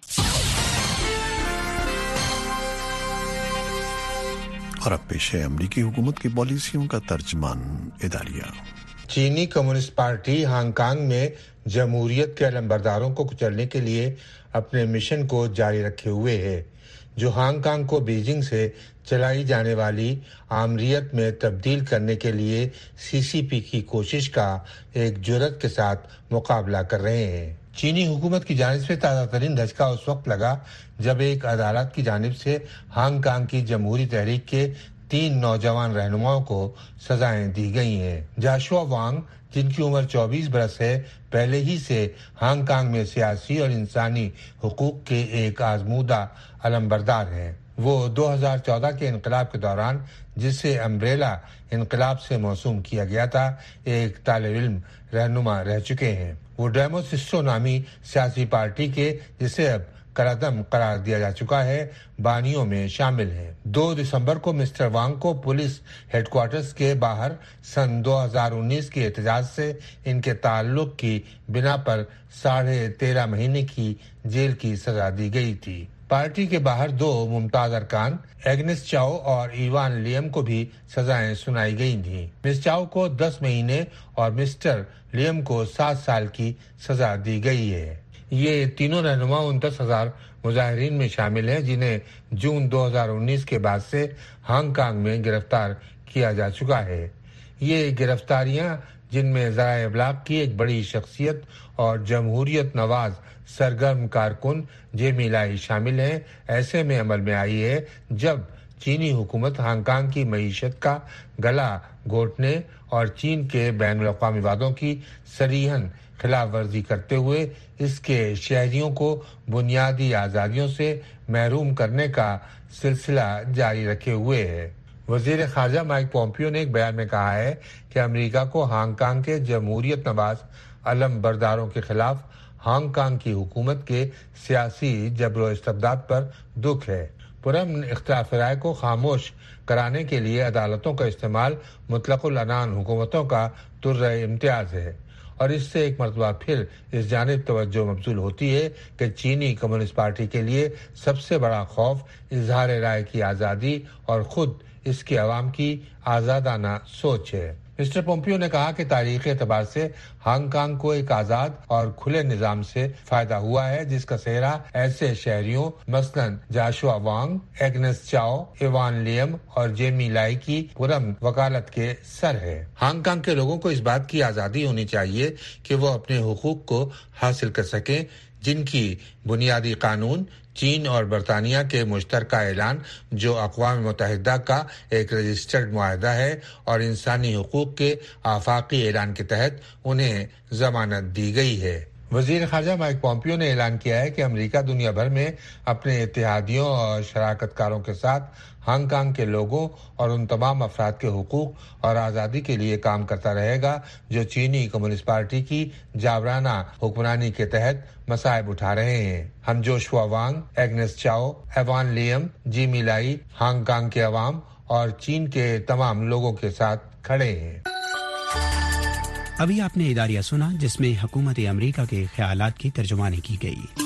اور اب پیش ہے امریکی حکومت کی پالیسیوں کا ترجمان اداریہ۔ چینی کمیونسٹ پارٹی ہانگ کانگ میں جمہوریت کے علمبرداروں کو کچلنے کے لیے اپنے مشن کو جاری رکھے ہوئے ہے، جو ہانگ کانگ کو بیجنگ سے چلائی جانے والی آمریت میں تبدیل کرنے کے لیے سی سی پی کی کوشش کا ایک جرات کے ساتھ مقابلہ کر رہے ہیں۔ چینی حکومت کی جانب سے تازہ ترین دھچکا اس وقت لگا جب ایک عدالت کی جانب سے ہانگ کانگ کی جمہوری تحریک کے تین نوجوان رہنماؤں کو سزائیں دی گئی ہیں۔ جاشوا وانگ، جن کی عمر چوبیس برس ہے، پہلے ہی سے ہانگ کانگ میں سیاسی اور انسانی حقوق کے ایک آزمودہ علمبردار ہیں۔ وہ دو ہزار چودہ کے انقلاب کے دوران، جسے امبریلا انقلاب سے موسوم کیا گیا تھا، ایک طالب علم رہنما رہ چکے ہیں۔ وہ ڈیموسسٹو نامی سیاسی پارٹی کے، جسے اب قلعدم قرار دیا جا چکا ہے، بانیوں میں شامل ہیں۔ دو دسمبر کو مسٹر وانگ کو پولیس ہیڈ کوارٹرز کے باہر سن دو ہزار انیس کے احتجاج سے ان کے تعلق کی بنا پر ساڑھے تیرہ مہینے کی جیل کی سزا دی گئی تھی۔ پارٹی کے باہر دو ممتاز ارکان ایگنس چاؤ اور ایوان لیم کو بھی سزائیں سنائی گئی تھیں۔ مس چاؤ کو دس مہینے اور مسٹر لیم کو سات سال کی سزا دی گئی ہے۔ یہ تینوں رہنما انتیس ہزار مظاہرین میں شامل ہیں، جنہیں جون دو ہزار انیس کے بعد سے ہانگ کانگ میں گرفتار کیا جا چکا ہے۔ یہ گرفتاریاں، جن میں ذرائع ابلاغ کی ایک بڑی شخصیت اور جمہوریت نواز سرگرم کارکن جیمی لائی شامل ہیں، ایسے میں عمل میں آئی ہے جب چینی حکومت ہانگ کانگ کی معیشت کا گلا گھونٹنے اور چین کے بین الاقوامی وعدوں کی صریحاً خلاف ورزی کرتے ہوئے اس کے شہریوں کو بنیادی آزادیوں سے محروم کرنے کا سلسلہ جاری رکھے ہوئے ہے۔ وزیر خارجہ مائک پومپیو نے ایک بیان میں کہا ہے کہ امریکہ کو ہانگ کانگ کے جمہوریت نواز علم برداروں کے خلاف ہانگ کانگ کی حکومت کے سیاسی جبر و استبداد پر دکھ ہے۔ پرامن اختلاف رائے کو خاموش کرانے کے لیے عدالتوں کا استعمال مطلق العنان حکومتوں کا طرز امتیاز ہے، اور اس سے ایک مرتبہ پھر اس جانب توجہ مبذول ہوتی ہے کہ چینی کمیونسٹ پارٹی کے لیے سب سے بڑا خوف اظہار رائے کی آزادی اور خود इसकी आवाम की आजादाना सोच है। मिस्टर पोम्पियो ने कहा कि तारीखी एतबार से हांगकांग को एक आजाद और खुले निजाम से फायदा हुआ है, जिसका सेहरा ऐसे शहरियों मसलन Joshua Wong, Agnes Chow, Ivan Lam और जेमी लाई की पुरम वकालत के सर है। हांगकांग के लोगों को इस बात की आजादी होनी चाहिए कि वो अपने हुकूक को हासिल कर सकें, जिनकी बुनियादी कानून चीन और बरतानिया के मुश्तरका ऐलान, जो अक़वाम मुत्तहिदा का एक रजिस्टर्ड मुआहदा है और इंसानी हुकूक के आफाकी ऐलान के तहत उन्हें जमानत दी गई है। वजीर ख़ारजा माइक पॉम्पियो ने ऐलान किया है कि अमेरिका दुनिया भर में अपने इत्तेहादियों और शराकतकारों के साथ हांगकांग के लोगों और उन तमाम अफराद के हुकूक और आज़ादी के लिए काम करता रहेगा जो चीनी कम्युनिस्ट पार्टी की जाबराना हुक्मरानी के तहत मसाइब उठा रहे हैं। हम Joshua Wong, Agnes Chow, Ivan Lam, Jimmy Lai, Hong के अवाम और चीन के तमाम लोगों के साथ खड़े हैं। अभी आपने इदारिया सुना जिसमें हुकूमत अमेरिका के ख्यालात की तर्जुमानी की गई।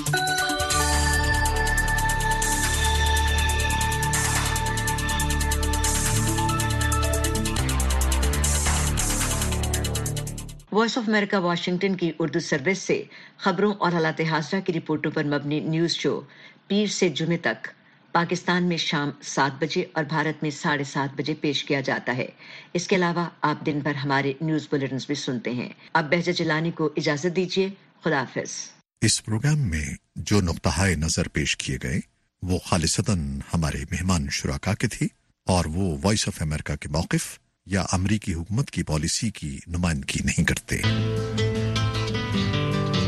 वॉइस ऑफ अमेरिका वाशिंगटन की उर्दू सर्विस से खबरों और हालात हाज़िरा की रिपोर्टों पर मबनी न्यूज़ शो पीर से जुमे तक पाकिस्तान में शाम सात बजे और भारत में साढ़े सात बजे पेश किया जाता है। इसके अलावा आप दिन भर हमारे न्यूज़ बुलेटिन भी सुनते हैं। अब बहजा जिलानी को इजाज़त दीजिए। खुदा हाफ़िज़। इस प्रोग्राम में जो नुक्ताए नजर पेश किए गए वो खालिसतन हमारे मेहमान शुराका के थे और वो वॉइस ऑफ अमेरिका के मौक़िफ़ या अमरीकी हुकूमत की पॉलिसी की नुमाइंदगी नहीं करते।